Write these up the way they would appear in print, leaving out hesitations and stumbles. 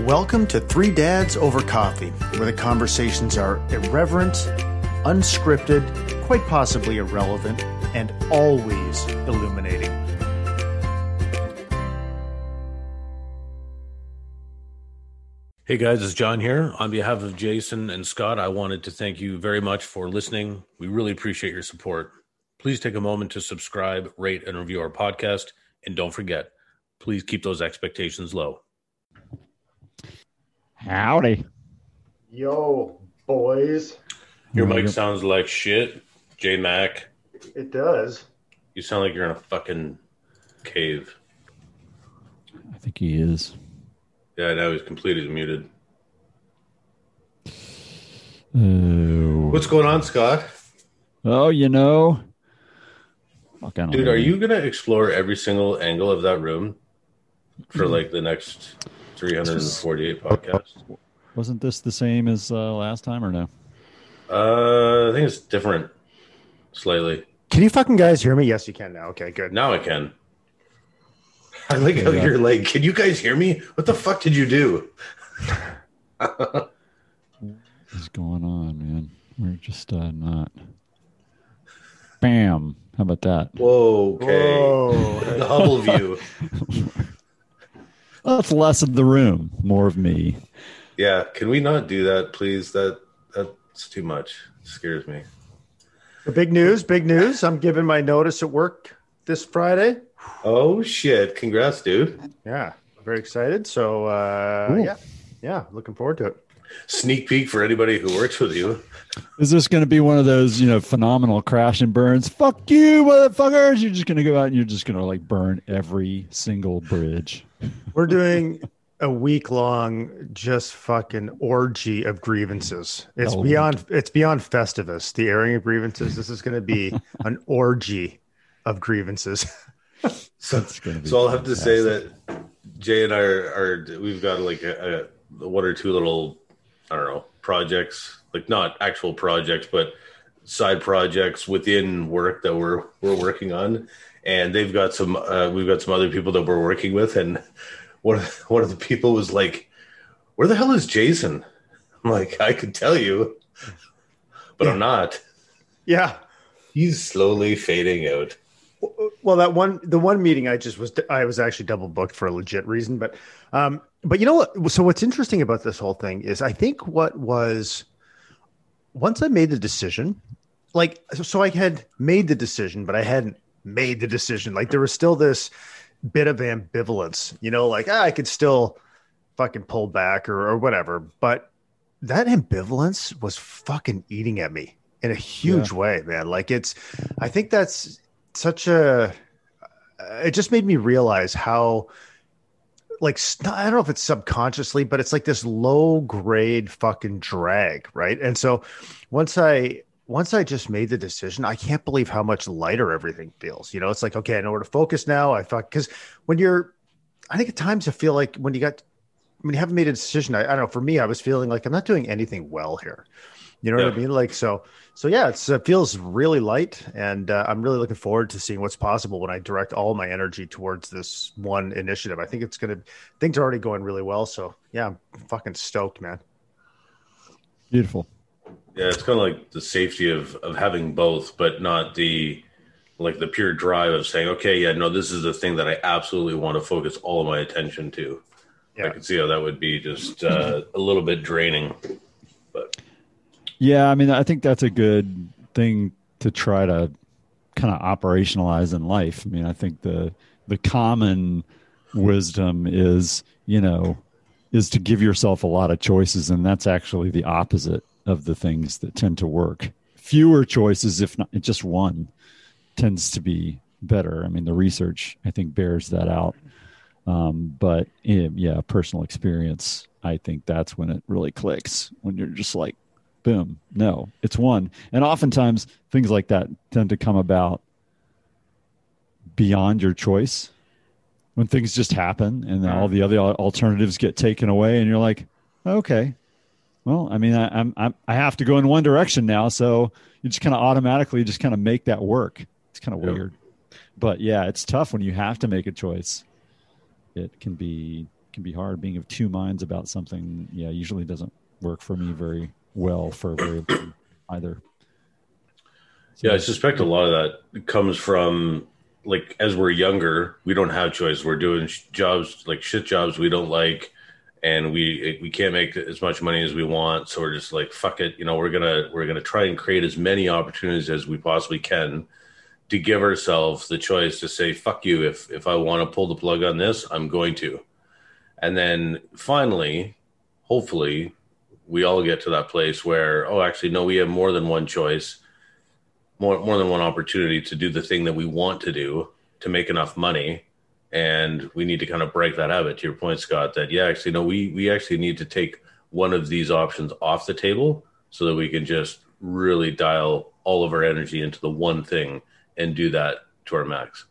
Welcome to Three Dads Over Coffee, where the conversations are irreverent, unscripted, quite possibly irrelevant, and always illuminating. Hey guys, it's John here. On behalf of Jason and Scott, I wanted to thank you very much for listening. We really appreciate your support. Please take a moment to subscribe, rate, and review our podcast. And don't forget, please keep those expectations low. Howdy. Yo, boys. Your mic sounds like shit, J-Mac. It does. You sound like you're in a fucking cave. I think he is. Yeah, now he's completely muted. What's going on, Scott? Oh, you know. Dude, are you going to explore every single angle of that room for like the next 348 podcasts? Wasn't this the same as last time or no? I think it's different. Slightly. Can you fucking guys hear me? Yes, you can now. Okay, good. Now I can. I like how you're like, can you guys hear me? What the fuck did you do? What's going on, man? We're just not. Bam. How about that? Whoa, okay. Whoa. The Hubble view. Well, it's less of the room, more of me. Yeah, can we not do that, please? That's too much. It scares me. Big news. I'm giving my notice at work this Friday. Oh, shit. Congrats, dude. Yeah, very excited. So, yeah, looking forward to it. Sneak peek for anybody who works with you. Is this going to be one of those, phenomenal crash and burns? Fuck you, motherfuckers. You're just going to go out and you're just going to like burn every single bridge. We're doing a week-long just fucking orgy of grievances. It's beyond Festivus, the airing of grievances. This is going to be an orgy of grievances. So I'll have to say that Jay and I we've got like a one or two little, I don't know, projects, like not actual projects, but side projects within work that we're working on. And they've got some, we've got some other people that we're working with. And one of the people was like, where the hell is Jason? I'm like, I could tell you, but I'm not. Yeah. He's slowly fading out. Well, the one meeting I was actually double booked for a legit reason, but you know what? So what's interesting about this whole thing is I think once I made the decision, so I had made the decision, but I hadn't made the decision. Like there was still this bit of ambivalence, I could still fucking pull back or whatever, but that ambivalence was fucking eating at me in a huge way, man. I think that's it just made me realize how, I don't know if it's subconsciously, but it's like this low grade fucking drag. Right. And so once I just made the decision, I can't believe how much lighter everything feels. It's like, okay, I know where to focus now. Because I think at times I feel like when you haven't made a decision, I don't know, for me, I was feeling like I'm not doing anything well here. You know what I mean? So yeah, it feels really light, and I'm really looking forward to seeing what's possible when I direct all my energy towards this one initiative. I think things are already going really well. So yeah, I'm fucking stoked, man. Beautiful. Yeah, it's kind of like the safety of having both, but not the pure drive of saying, okay, yeah, no, this is the thing that I absolutely want to focus all of my attention to. Yeah. I can see how that would be just a little bit draining, but. Yeah, I mean, I think that's a good thing to try to kind of operationalize in life. I mean, I think the common wisdom is to give yourself a lot of choices, and that's actually the opposite of the things that tend to work. Fewer choices, if not just one, tends to be better. I mean, the research, I think, bears that out. But personal experience, I think that's when it really clicks, when you're just like, boom, no, it's one. And oftentimes things like that tend to come about beyond your choice, when things just happen and all the other alternatives get taken away and you're like, okay, well, I mean, I have to go in one direction now. So you just kind of automatically just kind of make that work. It's kind of weird, but yeah, it's tough when you have to make a choice. It can be can be hard. Being of two minds about something, usually doesn't work for me very well for very long either. So, I suspect a lot of that comes from, like, as we're younger, we don't have choice. We're doing jobs, like shit jobs we don't like, and we can't make as much money as we want. So we're just like, fuck it, we're gonna try and create as many opportunities as we possibly can to give ourselves the choice to say, fuck you, if I want to pull the plug on this, I'm going to. And then finally, hopefully, we all get to that place where, oh, actually, no, we have more than one choice, more than one opportunity to do the thing that we want to do to make enough money. And we need to kind of break that habit, to your point, Scott, that, actually, no, we actually need to take one of these options off the table so that we can just really dial all of our energy into the one thing and do that to our max.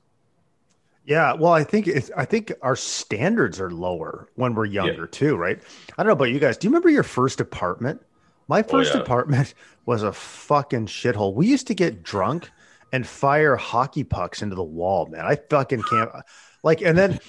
Yeah, well, I think our standards are lower when we're younger too, right? I don't know about you guys. Do you remember your first apartment? My first apartment was a fucking shithole. We used to get drunk and fire hockey pucks into the wall, man. I fucking can't. Like, and then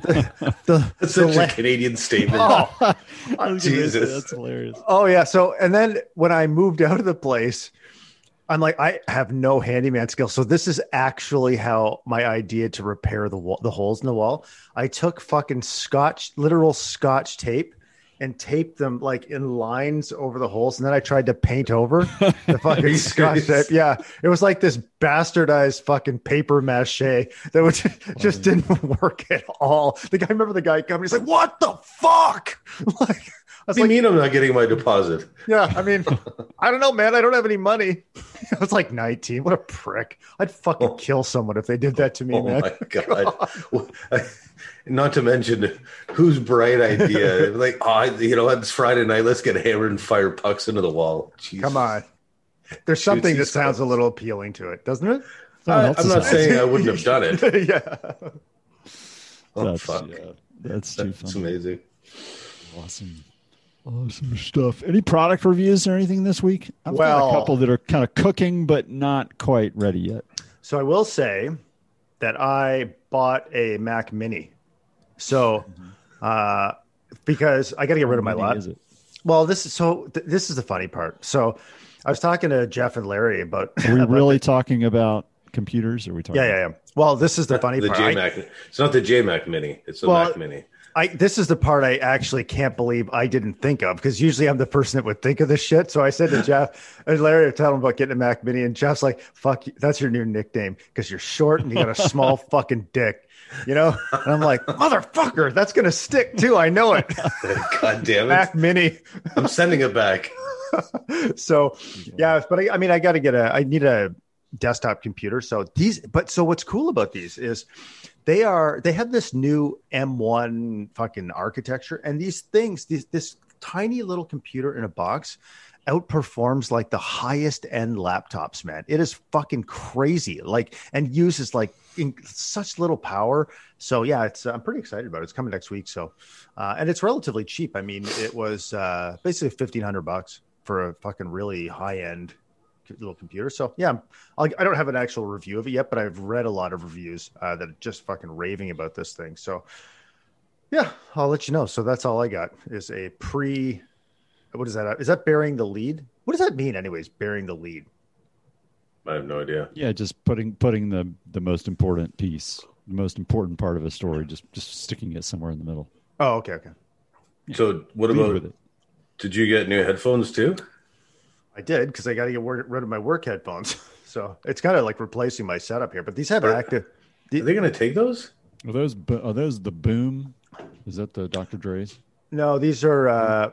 that's such a Canadian statement. Oh, Jesus, that's hilarious. Oh yeah. So, and then when I moved out of the place, I'm like, I have no handyman skill. So this is actually how my idea to repair the holes in the wall. I took fucking literal Scotch tape and taped them like in lines over the holes. And then I tried to paint over the fucking Scotch tape. Yeah. It was like this bastardized fucking paper mache that just didn't work at all. I remember the guy coming, he's like, what the fuck? Like, what do you mean I'm not getting my deposit? Yeah, I mean, I don't know, man. I don't have any money. I was like 19. What a prick. I'd fucking kill someone if they did that to me, man. Oh, my God. Not to mention, whose bright idea? Like, it's Friday night. Let's get hammered and fire pucks into the wall. Jesus. Come on. There's something that sounds a little appealing to it, doesn't it? I'm not saying I wouldn't have done it. Yeah. Oh, fuck. Yeah, that's too funny. That's amazing. Awesome stuff. Any product reviews or anything this week? I've got a couple that are kind of cooking, but not quite ready yet. So I will say that I bought a Mac Mini. So, because I got to get rid of my laptop. Is it? Well, this is the funny part. So I was talking to Jeff and Larry about. Are we really talking about computers? Or are we talking? Yeah. Well, this is the funny part. It's not the JMac Mini. It's the Mac Mini. This is the part I actually can't believe I didn't think of, because usually I'm the person that would think of this shit. So I said to Jeff and Larry, I told him about getting a Mac Mini, and Jeff's like, fuck, that's your new nickname because you're short and you got a small fucking dick, And I'm like, motherfucker, that's going to stick too. I know it. God damn it. Mac Mini. I'm sending it back. So, yeah, but I mean, I need a desktop computer. So what's cool about these is they have this new M1 fucking architecture, and these things, this tiny little computer in a box outperforms like the highest end laptops, man. It is fucking crazy. And uses such little power. So yeah, I'm pretty excited about it. It's coming next week. So, and it's relatively cheap. I mean, it was basically $1,500 for a fucking really high end little computer. So yeah, I don't have an actual review of it yet, but I've read a lot of reviews that are just fucking raving about this thing. So yeah, I'll let you know. So that's all I got is a what is that? Is that bearing the lead? What does that mean anyways? Bearing the lead. I have no idea. Yeah. Just putting the most important piece, the most important part of a story, just sticking it somewhere in the middle. Oh, okay. Yeah. So what about it? Did you get new headphones too? I did, because I got to get rid of my work headphones. So it's kind of like replacing my setup here. But these have active. Are they going to take those? Are those the Boom? Is that the Dr. Dre's? No, these are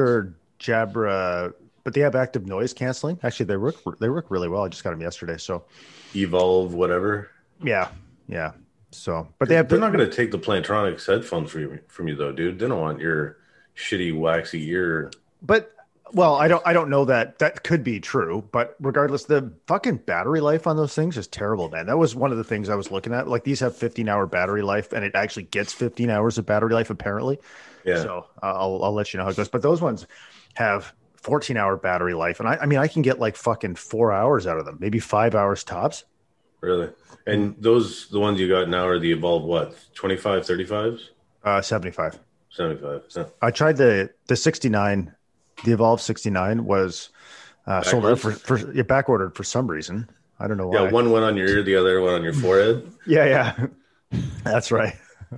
Jabra, but they have active noise canceling. Actually, they work really well. I just got them yesterday. So Evolve, whatever. Yeah. So, but they're not going to take the Plantronics headphones from you though, dude. They don't want your shitty waxy ear. But. Well, I don't know that could be true, but regardless, the fucking battery life on those things is terrible, man. That was one of the things I was looking at. Like, these have 15-hour battery life, and it actually gets 15 hours of battery life apparently. Yeah. So I'll let you know how it goes. But those ones have 14-hour battery life, and I mean I can get like fucking 4 hours out of them, maybe 5 hours tops. Really? And the ones you got now are the Evolve what? 25, 35s? 75. 75. Yeah. I tried the 69. The Evolve 69 was sold out for back ordered for some reason. I don't know why. Yeah, one went on your ear, the other one on your forehead. Yeah. That's right.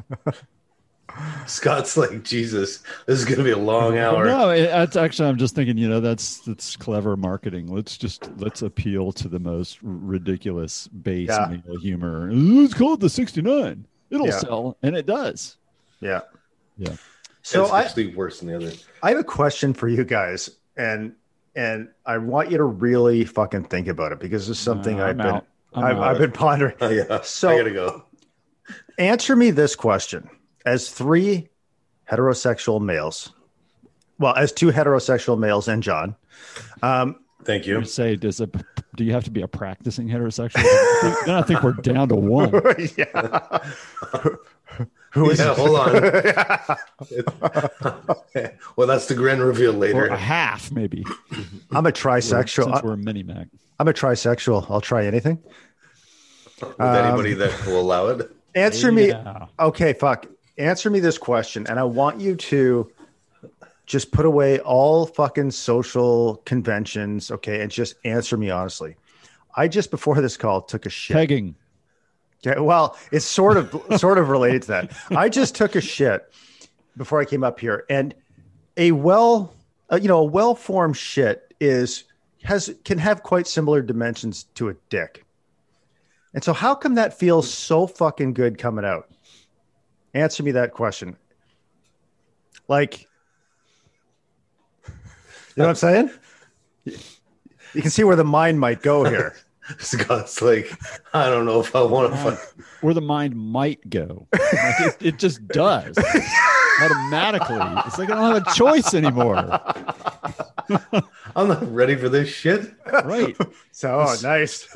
Scott's like, Jesus, this is going to be a long hour. No, it's actually, I'm just thinking, that's clever marketing. Let's appeal to the most ridiculous base male humor. Let's call it the 69. It'll sell, and it does. Yeah. Yeah. So it's actually worse than the other. I have a question for you guys, and I want you to really fucking think about it, because it's something I've been pondering. Oh, yeah. So I gotta go. Answer me this question. As 3 heterosexual males, well, as 2 heterosexual males and John. Thank you. Say, do you have to be a practicing heterosexual? Then I think we're down to 1. Yeah. Who is it? Hold on. Well, that's the grand reveal later. Or a half, maybe. I'm a trisexual. Since we're a mini Mac. I'm a trisexual. I'll try anything. With anybody that will allow it. Answer me. Okay, fuck. Answer me this question, and I want you to just put away all fucking social conventions, okay, and just answer me honestly. I just before this call took a shit. Pegging. Yeah, well, it's sort of related to that. I just took a shit before I came up here, and a well-formed shit can have quite similar dimensions to a dick. And so how come that feels so fucking good coming out? Answer me that question. Like, you know what I'm saying? You can see where the mind might go here. Scott's like, I don't know if I want to. Where the mind might go. Like it just does. Automatically. It's like I don't have a choice anymore. I'm not ready for this shit. Right. So nice.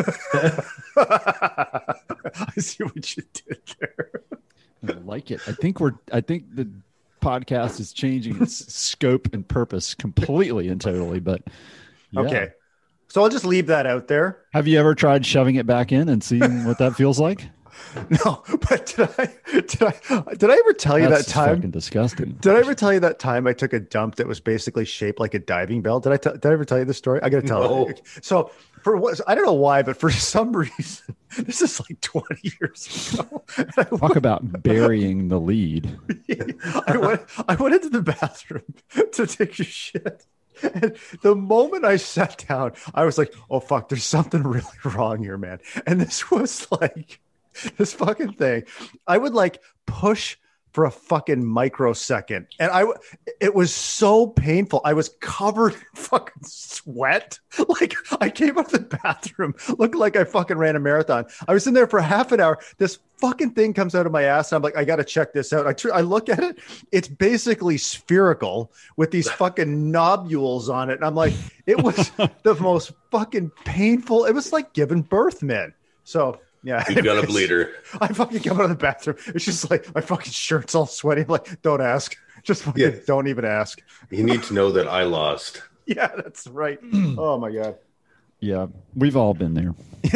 I see what you did there. I like it. I think the podcast is changing its scope and purpose completely and totally. But yeah. Okay, so I'll just leave that out there. Have you ever tried shoving it back in and seeing what that feels like? No, but did I ever tell you that time? Fucking disgusting. Did I ever tell you that time I took a dump that was basically shaped like a diving bell? Did I ever tell you this story? I got to tell it. So I don't know why, but for some reason, this is like 20 years ago. Talk about burying the lead. I went into the bathroom to take a shit. And the moment I sat down, I was like, oh, fuck, there's something really wrong here, man. And this was like this fucking thing. I would like push for a fucking microsecond. And it was so painful. I was covered in fucking sweat. Like I came out of the bathroom, looked like I fucking ran a marathon. I was in there for half an hour. This fucking thing comes out of my ass. And I'm like, I got to check this out. I look at it. It's basically spherical with these fucking nodules on it. And I'm like, it was the most fucking painful. It was like giving birth, man. So yeah, you got a bleeder. I fucking come out of the bathroom. It's just like my fucking shirt's all sweaty. I'm like, don't ask. Just fucking don't even ask. You need to know that I lost. Yeah, that's right. Oh my god. Yeah, we've all been there.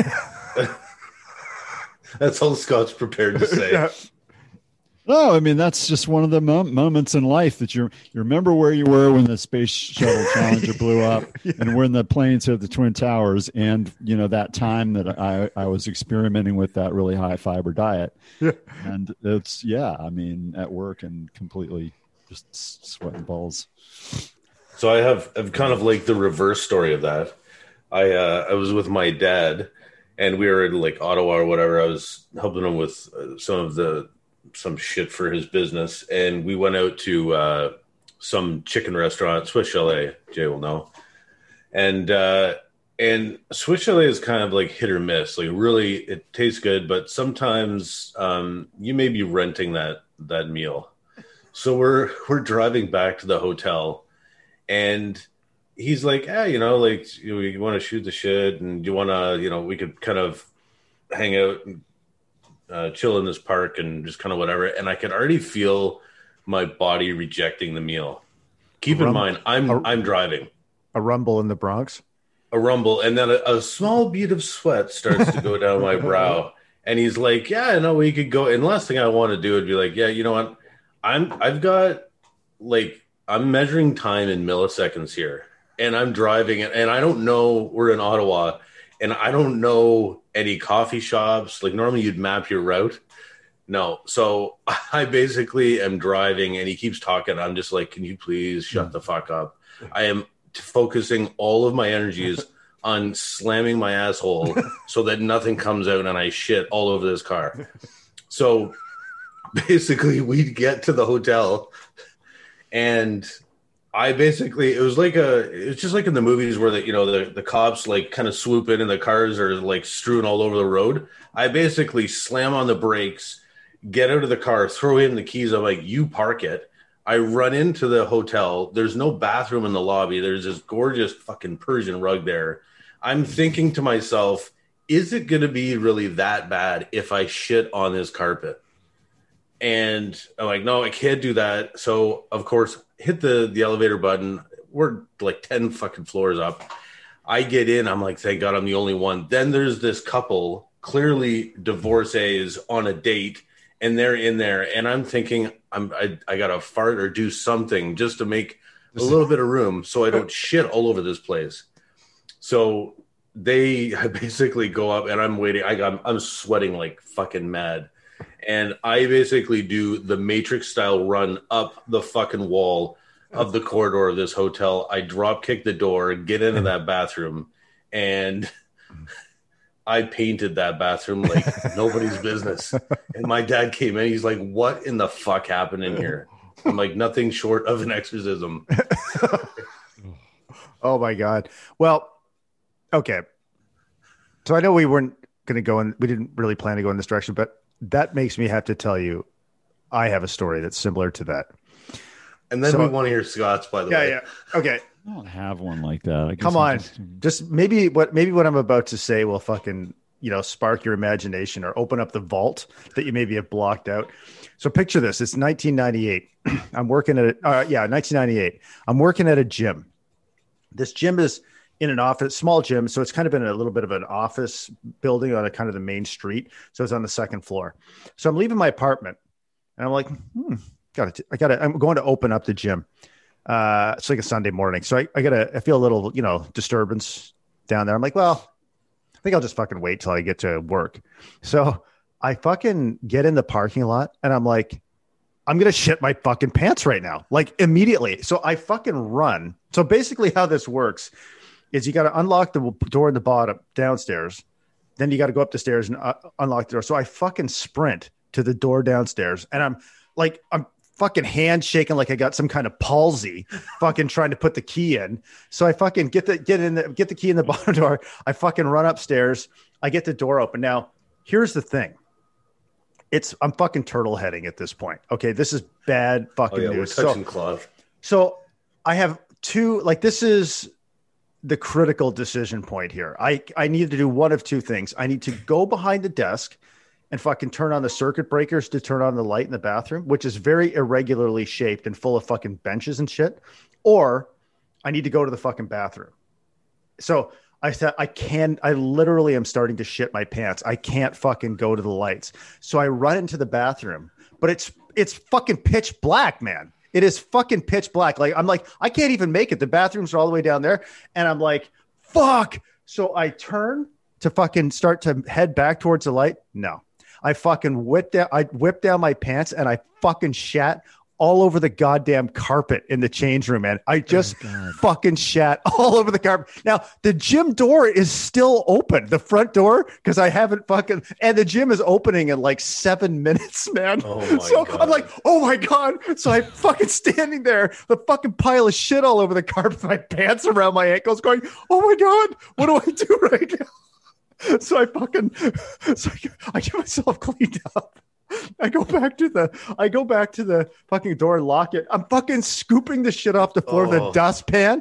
That's all Scott's prepared to say. Yeah. No, I mean that's just one of the moments in life that you remember where you were when the Space Shuttle Challenger blew up, and when the planes hit the Twin Towers, and that time that I was experimenting with that really high fiber diet, and it's I mean at work and completely just sweating balls. So I have kind of like the reverse story of that. I was with my dad, and we were in like Ottawa or whatever. I was helping him with some shit for his business, and we went out to some chicken restaurant, Swiss Chalet. Jay will know, and Swiss Chalet is kind of like hit or miss. Like really, it tastes good, but sometimes you may be renting that meal. So we're driving back to the hotel, and he's like, you want to shoot the shit, and you want to, we could kind of hang out and chill in this park and just kind of whatever. And I could already feel my body rejecting the meal. Keep in mind, I'm driving. A rumble in the Bronx. A rumble, and then a small bead of sweat starts to go down my brow. And he's like, we could go. And the last thing I want to do would be like, you know what? I've got like I'm measuring time in milliseconds here, and I'm driving it, and I don't know, we're in Ottawa, and I don't know any coffee shops. Like normally you'd map your route. No. So I basically am driving and he keeps talking. I'm just like, can you please shut the fuck up? I am focusing all of my energies on slamming my asshole so that nothing comes out and I shit all over this car. So basically we get to the hotel and I basically, it's just like in the movies where the cops like kind of swoop in and the cars are like strewn all over the road. I basically slam on the brakes, get out of the car, throw in the keys. I'm like, you park it. I run into the hotel. There's no bathroom in the lobby. There's this gorgeous fucking Persian rug there. I'm thinking to myself, is it going to be really that bad if I shit on this carpet? And I'm like, no, I can't do that. So, of course, hit the elevator button. We're like 10 fucking floors up. I get in. I'm like, thank God I'm the only one. Then there's this couple, clearly divorcees on a date. And they're in there, and I'm thinking, I got to fart or do something just to make a little bit of room so I don't shit all over this place. So I basically go up, and I'm waiting. I'm sweating like fucking mad. And I basically do the Matrix style run up the fucking wall of the corridor of this hotel. I drop kick the door, get into that bathroom, and I painted that bathroom like nobody's business. And my dad came in. He's like, what in the fuck happened in here? I'm like, nothing short of an exorcism. Oh, my God. Well, okay. So I know we weren't going to go in. We didn't really plan to go in this direction, but that makes me have to tell you, I have a story that's similar to that. And then we want to hear Scott's, by the way. Yeah. Okay. I don't have one like that. Come on. Just maybe what I'm about to say will fucking, spark your imagination or open up the vault that you maybe have blocked out. So picture this. It's 1998. I'm working at 1998. I'm working at a gym. This gym is in an office, small gym. So it's kind of in a little bit of an office building on a kind of the main street. So it's on the second floor. So I'm leaving my apartment and I'm like, I'm going to open up the gym. It's like a Sunday morning. So I feel a little, disturbance down there. I'm like, well, I think I'll just fucking wait till I get to work. So I fucking get in the parking lot and I'm like, I'm going to shit my fucking pants right now. Like immediately. So I fucking run. So basically how this works is you got to unlock the door in the bottom downstairs. Then you got to go up the stairs and unlock the door. So I fucking sprint to the door downstairs and I'm fucking hand shaking like I got some kind of palsy, fucking trying to put the key in. So I fucking get the key in the bottom door. I fucking run upstairs. I get the door open. Now, here's the thing. I'm fucking turtle heading at this point. Okay, this is bad fucking news. We're touching cloth. So I have this is the critical decision point here. I need to do one of two things. I need to go behind the desk and fucking turn on the circuit breakers to turn on the light in the bathroom, which is very irregularly shaped and full of fucking benches and shit. Or I need to go to the fucking bathroom. So I said, I literally am starting to shit my pants. I can't fucking go to the lights. So I run into the bathroom, but it's fucking pitch black, man. It is fucking pitch black. Like, I'm like, I can't even make it. The bathrooms are all the way down there. And I'm like, fuck. So I turn to fucking start to head back towards the light. No. I fucking whipped down my pants and I fucking shat all over the goddamn carpet in the change room, man. I just fucking shat all over the carpet. Now, the gym door is still open, the front door, because I haven't and the gym is opening in like 7 minutes, man. Oh my God. I'm like, oh my God. So I fucking standing there, the fucking pile of shit all over the carpet, my pants around my ankles going, oh my God, what do I do right now? So I get myself cleaned up. I go back to the fucking door and lock it. I'm fucking scooping the shit off the floor of the dustpan.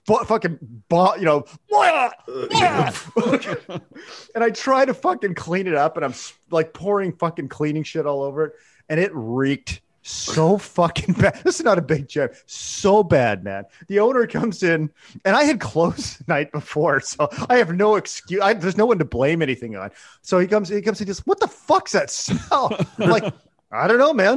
And I try to fucking clean it up and I'm like pouring fucking cleaning shit all over it. And it reeked so fucking bad. This is not a big gym. So bad, man. The owner comes in and I had closed the night before. So I have no excuse. There's no one to blame anything on. So he comes and goes, what the fuck's that smell? I'm like, I don't know, man.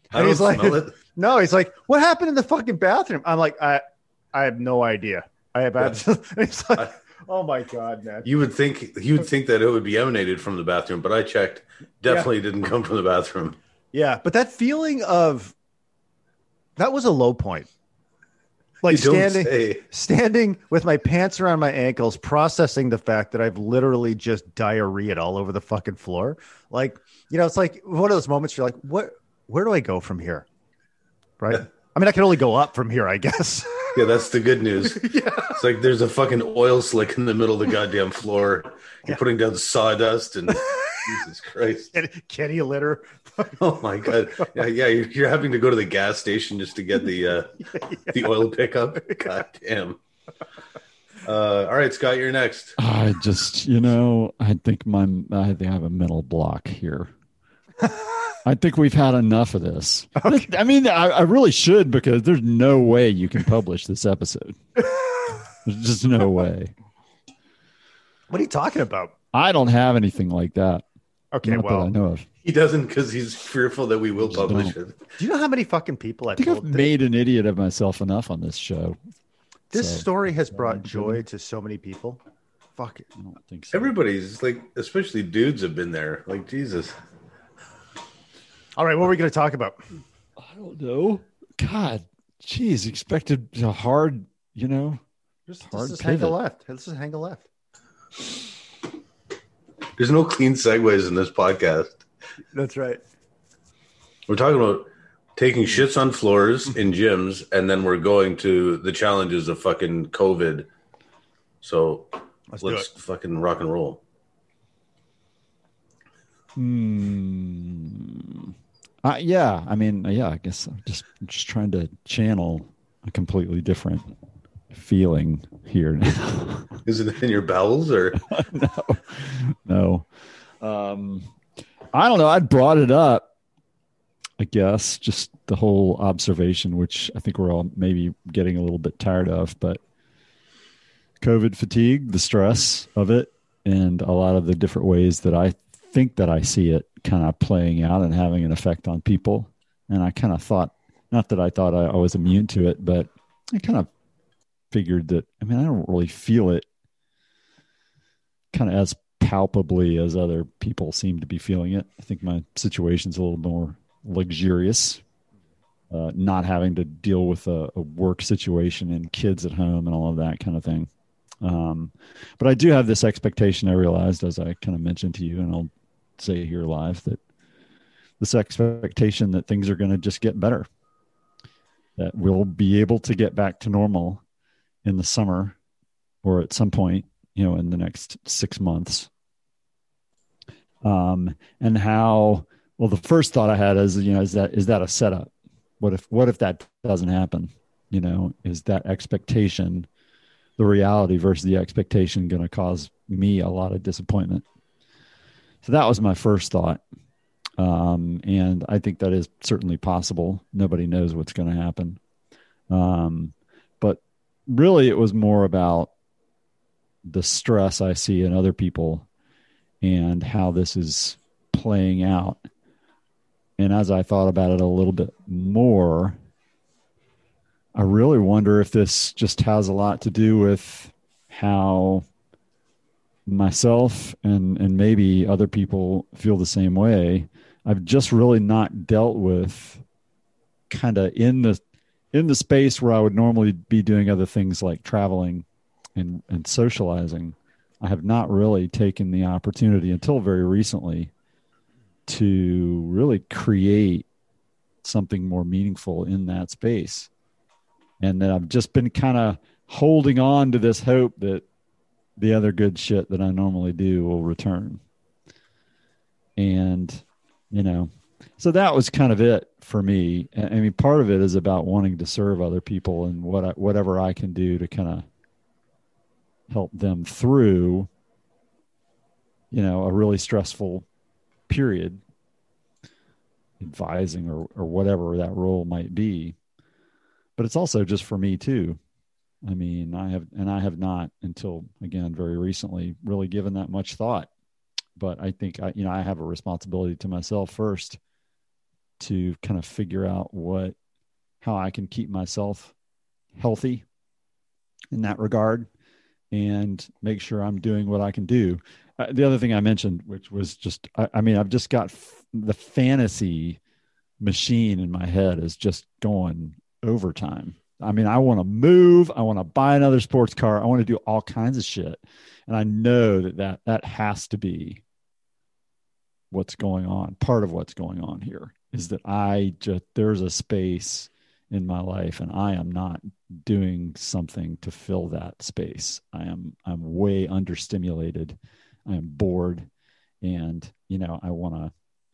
I don't smell it. No, he's like, what happened in the fucking bathroom? I'm like, I have no idea. I have absolutely. It's like, oh my God, man. You would think that it would be emanated from the bathroom, but I checked. Definitely didn't come from the bathroom. Yeah, but that feeling of that was a low point. Like standing with my pants around my ankles, processing the fact that I've literally just diarrheaed all over the fucking floor. Like, it's like one of those moments you're like, where do I go from here? Right. I mean, I can only go up from here, I guess. Yeah, that's the good news. It's like there's a fucking oil slick in the middle of the goddamn floor. You're putting down sawdust and Jesus Christ. Kitty litter. Oh my God. Yeah, you're having to go to the gas station just to get the oil pickup. God damn. All right, Scott, you're next. I just, I think I have a mental block here. I think we've had enough of this. Okay. I mean, I really should, because there's no way you can publish this episode. There's just no way. What are you talking about? I don't have anything like that. Okay, Not that I know of. He doesn't, because he's fearful that we will publish it. Do you know how many fucking people I've made an idiot of myself enough on this show? This story has brought joy to so many people. Fuck it. I don't think so. Everybody's like, especially dudes, have been there. Like, Jesus. All right, what are we going to talk about? I don't know. God, geez, expected a hard, just hang a left. Let's just hang a left. There's no clean segues in this podcast. That's right. We're talking about taking shits on floors in gyms, and then we're going to the challenges of fucking COVID. So let's fucking rock and roll. Yeah. I mean, I guess I'm just trying to channel a completely different feeling here now. Is it in your bowels or no? I don't know. I brought it up, I guess, just the whole observation, which I think we're all maybe getting a little bit tired of, but COVID fatigue, the stress of it, and a lot of the different ways that I think that I see it kind of playing out and having an effect on people. And I kind of thought, not that I thought I was immune to it, but I kind of figured that, I don't really feel it kind of as palpably as other people seem to be feeling it. I think my situation's a little more luxurious, not having to deal with a work situation and kids at home and all of that kind of thing. But I do have this expectation, I realized, as I kind of mentioned to you, and I'll say here live, that this expectation that things are going to just get better, that we'll be able to get back to normal in the summer or at some point, in the next 6 months. And how, well, the first thought I had is, is that a setup? What if that doesn't happen? Is that expectation, the reality versus the expectation, going to cause me a lot of disappointment? So that was my first thought. And I think that is certainly possible. Nobody knows what's going to happen. But really it was more about the stress I see in other people and how this is playing out. And as I thought about it a little bit more, I really wonder if this just has a lot to do with how myself and maybe other people feel the same way. I've just really not dealt with kind of in the space where I would normally be doing other things like traveling and socializing. I have not really taken the opportunity until very recently to really create something more meaningful in that space. And then I've just been kind of holding on to this hope that the other good shit that I normally do will return. And, so that was kind of it for me. I mean, part of it is about wanting to serve other people and whatever I can do to kind of help them through, a really stressful period, advising or whatever that role might be. But it's also just for me too. I mean, I have not until, again, very recently really given that much thought. But I think I have a responsibility to myself first to kind of figure out how I can keep myself healthy in that regard and make sure I'm doing what I can do. The other thing I mentioned, which was just, I've just got the fantasy machine in my head is just going overtime. I mean, I want to move. I want to buy another sports car. I want to do all kinds of shit. And I know that has to be what's going on. Part of what's going on here is that there's a space in my life and I am not doing something to fill that space. I'm way understimulated. I am bored and, I want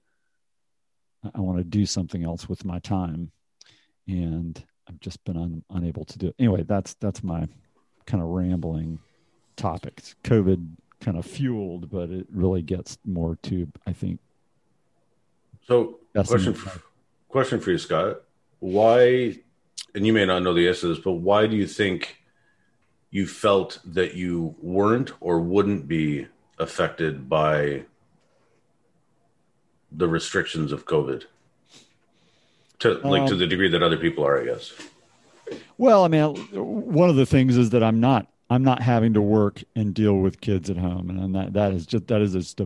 to do something else with my time. And I've just been unable to do it. Anyway, that's my kind of rambling topics. COVID kind of fueled, but it really gets more to, I think. So question for you, Scott. Why, and you may not know the answer to this, but why do you think you felt that you weren't or wouldn't be affected by the restrictions of COVID to the degree that other people are, I guess? Well, I mean, one of the things is that I'm not having to work and deal with kids at home. And that is just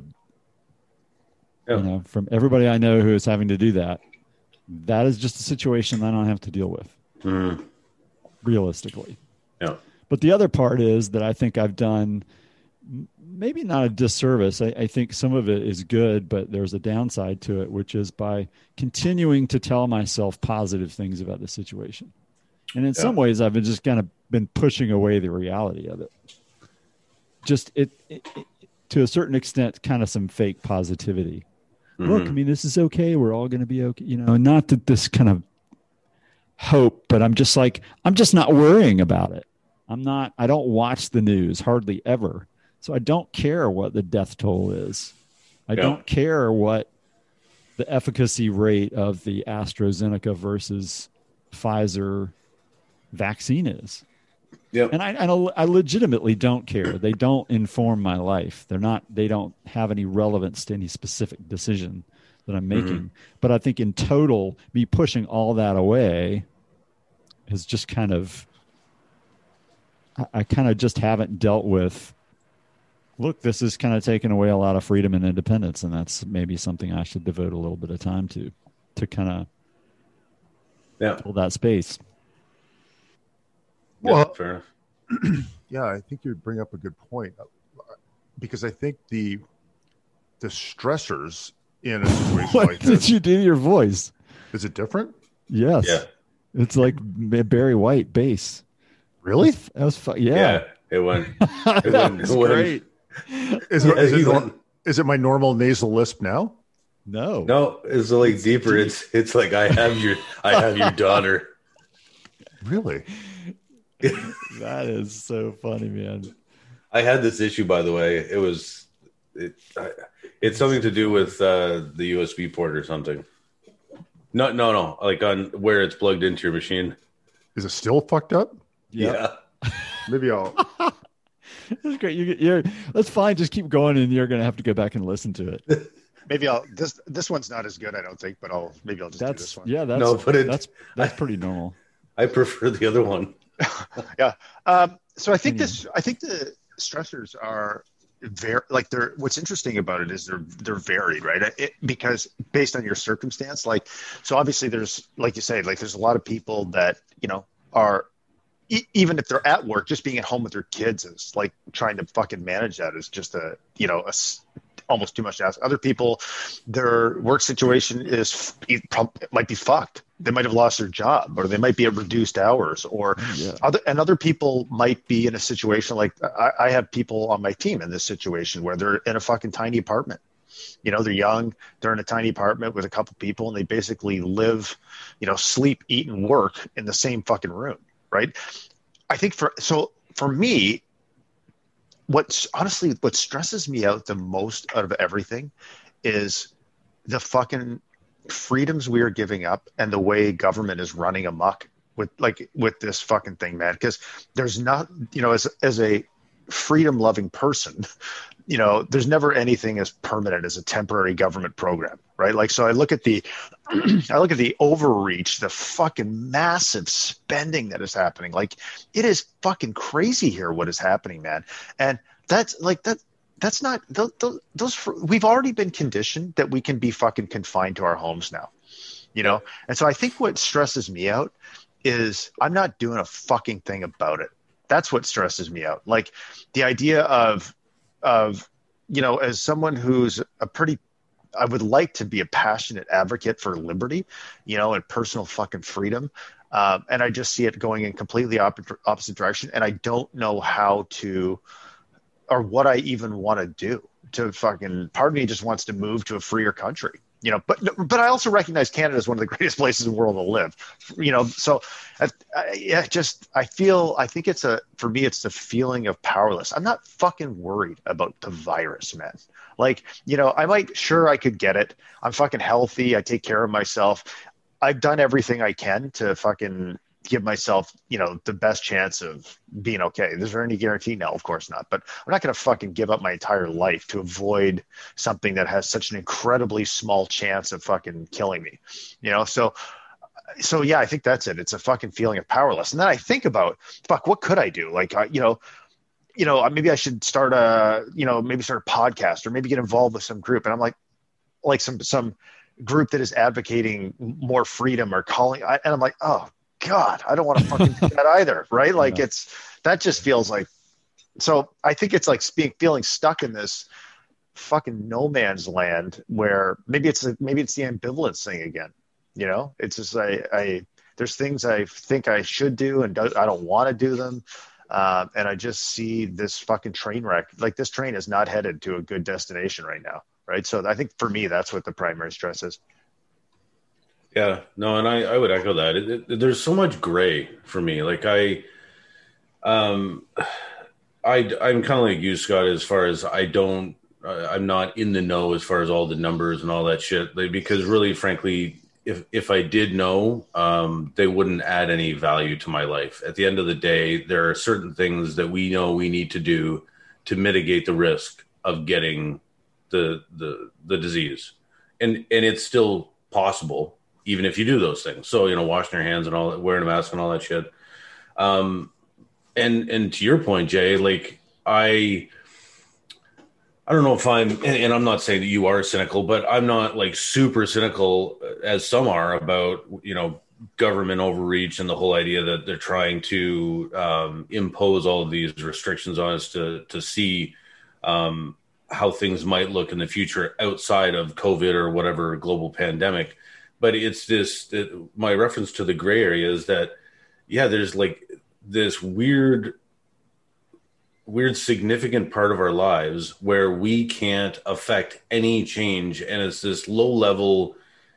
from everybody I know who is having to do that, that is just a situation I don't have to deal with realistically. Yeah. But the other part is that I think I've done maybe not a disservice. I think some of it is good, but there's a downside to it, which is by continuing to tell myself positive things about the situation. And in some ways, I've just kind of been pushing away the reality of it. Just it to a certain extent, kind of some fake positivity. Mm-hmm. Look, I mean, this is okay. We're all going to be okay. Not that this kind of hope, but I'm just not worrying about it. I don't watch the news hardly ever. So I don't care what the death toll is. I don't care what the efficacy rate of the AstraZeneca versus Pfizer vaccine is. Yeah. And I legitimately don't care. They don't inform my life. They don't have any relevance to any specific decision that I'm making. Mm-hmm. But I think in total, me pushing all that away is just kind of, I kind of just haven't dealt with, look, this is kind of taking away a lot of freedom and independence. And that's maybe something I should devote a little bit of time to kind of fill that space. Well, fair enough. Yeah, I think you bring up a good point because I think the stressors in a situation what like did this. You do your voice? Is it different? Yes. Yeah. It's like Barry White bass. Really? That was fun. Yeah. Yeah, it went. It went great. Is it my normal nasal lisp now? No, it's like deeper. It's like I have your daughter. Really? That is so funny, man. I had this issue, by the way. It's something to do with the USB port or something. No. Like on where it's plugged into your machine. Is it still fucked up? Yeah. Maybe I'll. That's great. That's fine. Just keep going, and you're going to have to go back and listen to it. Maybe I'll. This one's not as good, I don't think, but I'll just do this one. Yeah, that's pretty normal. I prefer the other one. Yeah. So I think the stressors are what's interesting about it is they're varied, right? Because based on your circumstance, so obviously there's, like you say, there's a lot of people that, are, even if they're at work, just being at home with their kids is like trying to fucking manage that is just almost too much to ask. Other people, their work situation might be fucked. They might have lost their job, or they might be at reduced hours, or other people might be in a situation like I have people on my team in this situation where they're in a fucking tiny apartment. They're young, they're in a tiny apartment with a couple people, and they basically live, sleep, eat, and work in the same fucking room, right? I think for me, what stresses me out the most out of everything is the fucking freedoms we are giving up and the way government is running amok with this fucking thing, man. Because there's not, as a freedom loving person, there's never anything as permanent as a temporary government program, right? Like, so I look at the, I look at the overreach, the fucking massive spending that is happening. Like, it is fucking crazy here what is happening, man. And that's like that. That's not those. We've already been conditioned that we can be fucking confined to our homes now, And so I think what stresses me out is I'm not doing a fucking thing about it. That's what stresses me out. Like the idea of as someone who's I would like to be a passionate advocate for liberty, and personal fucking freedom. And I just see it going in completely opposite direction. And I don't know how to, or what I even want to do to fucking, part of me just wants to move to a freer country, but I also recognize Canada is one of the greatest places in the world to live, so I think for me, it's the feeling of powerless. I'm not fucking worried about the virus, man. Like, I could get it. I'm fucking healthy. I take care of myself. I've done everything I can to fucking give myself, the best chance of being okay. Is there any guarantee? No, of course not. But I'm not going to fucking give up my entire life to avoid something that has such an incredibly small chance of fucking killing me, So yeah, I think that's it. It's a fucking feeling of powerless. And then I think about, what could I do? Like, maybe I should start a podcast, or maybe get involved with some group. And I'm like some group that is advocating more freedom or calling. And I'm like, oh God, I don't want to fucking do that either. Right. Like that just feels like, so I think it's like feeling stuck in this fucking no man's land where maybe it's the ambivalence thing again. It's just, there's things I think I should do and I don't want to do them. And I just see this fucking train wreck. Like, this train is not headed to a good destination right now. Right. So I think for me, that's what the primary stress is. Yeah, no, and I would echo that. There's so much gray for me. Like I'm kind of like you, Scott, as far as I'm not in the know as far as all the numbers and all that shit. Because really, frankly, if I did know, they wouldn't add any value to my life. At the end of the day, there are certain things that we know we need to do to mitigate the risk of getting the disease, and it's still possible even if you do those things. So, washing your hands and all that, wearing a mask and all that shit. And to your point, Jay, like I don't know if and I'm not saying that you are cynical, but I'm not like super cynical as some are about, government overreach and the whole idea that they're trying to impose all of these restrictions on us to see how things might look in the future outside of COVID or whatever global pandemic. But it's my reference to the gray area is that, there's like this weird significant part of our lives where we can't affect any change. And it's this low level,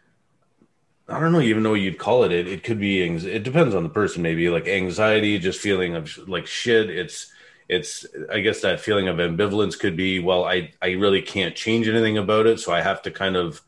I don't know even know what you'd call it. It could be, it depends on the person, maybe like anxiety, just feeling of like shit. It's, I guess that feeling of ambivalence could be, well, I really can't change anything about it. So I have to kind of,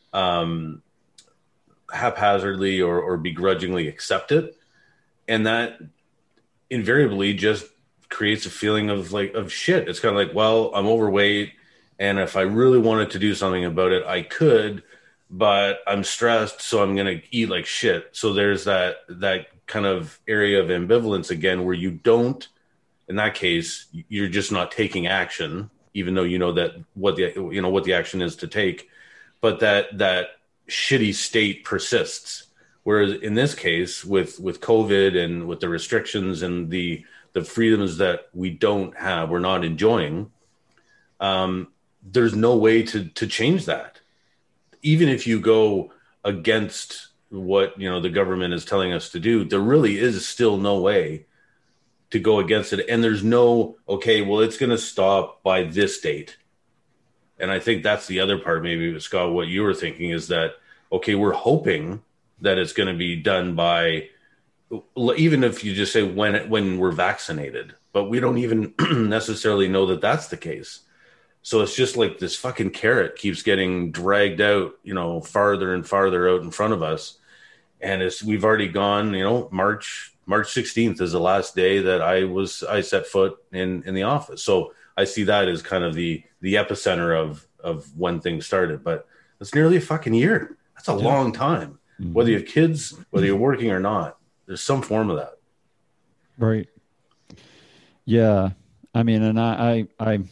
haphazardly or begrudgingly accept it. And that invariably just creates a feeling of shit. It's kind of like, well, I'm overweight, and if I really wanted to do something about it, I could, but I'm stressed, so I'm going to eat like shit. So there's that kind of area of ambivalence again, where you don't, in that case, you're just not taking action, even though you know that what the action is to take, but that shitty state persists. Whereas in this case, with COVID and with the restrictions and the freedoms that we don't have, we're not enjoying, there's no way to change that. Even if you go against what the government is telling us to do, there really is still no way to go against it. And there's no, okay, well, it's going to stop by this date. And I think that's the other part, maybe, Scott, what you were thinking is that, okay, we're hoping that it's going to be done by, even if you just say when we're vaccinated, but we don't even necessarily know that that's the case. So it's just like this fucking carrot keeps getting dragged out, farther and farther out in front of us. And we've already gone, March 16th is the last day that I set foot in the office. So I see that as kind of the epicenter of when things started. But it's nearly a fucking year. That's a long time. Mm-hmm. Whether you have kids, whether you're working or not, there's some form of that. Right. Yeah. I mean, and I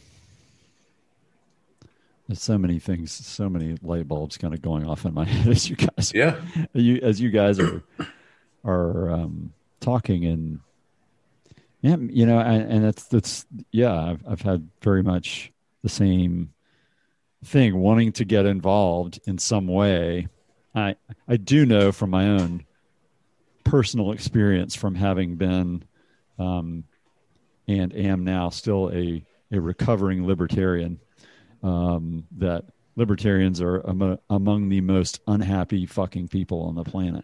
there's so many things, so many light bulbs kind of going off in my head as you guys, as you guys are talking, and yeah, you know, and that's yeah, I've had very much the same thing, wanting to get involved in some way. I do know from my own personal experience, from having been and am now still a recovering libertarian, that libertarians are among the most unhappy fucking people on the planet.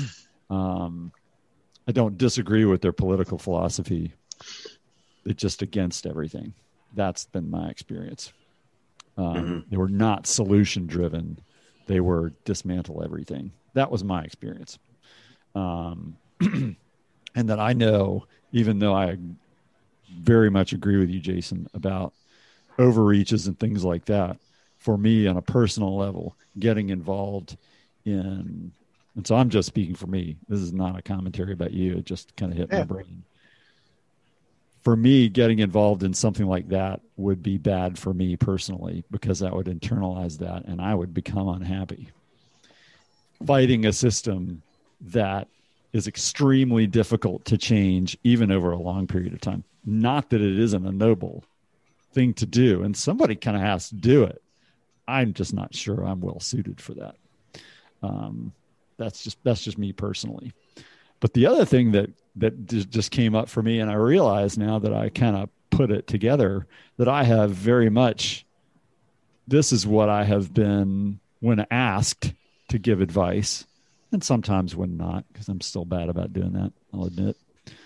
I don't disagree with their political philosophy. It's just against everything. That's been my experience. They were not solution driven. They were dismantle everything. That was my experience. And that I know, even though I very much agree with you, Jason, about overreaches and things like that, for me on a personal level, getting involved in, and so I'm just speaking for me. This is not a commentary about you. It just kind of hit my brain. For me, getting involved in something like that would be bad for me personally, because I would internalize that and I would become unhappy. Fighting a system that is extremely difficult to change, even over a long period of time. Not that it isn't a noble thing to do, and somebody kind of has to do it. I'm just not sure I'm well suited for that. That's just me personally. But the other thing that just came up for me, and I realize now that I kind of put it together, that I have very much, this is what I have been when asked to give advice, and sometimes when not, because I'm still bad about doing that, I'll admit,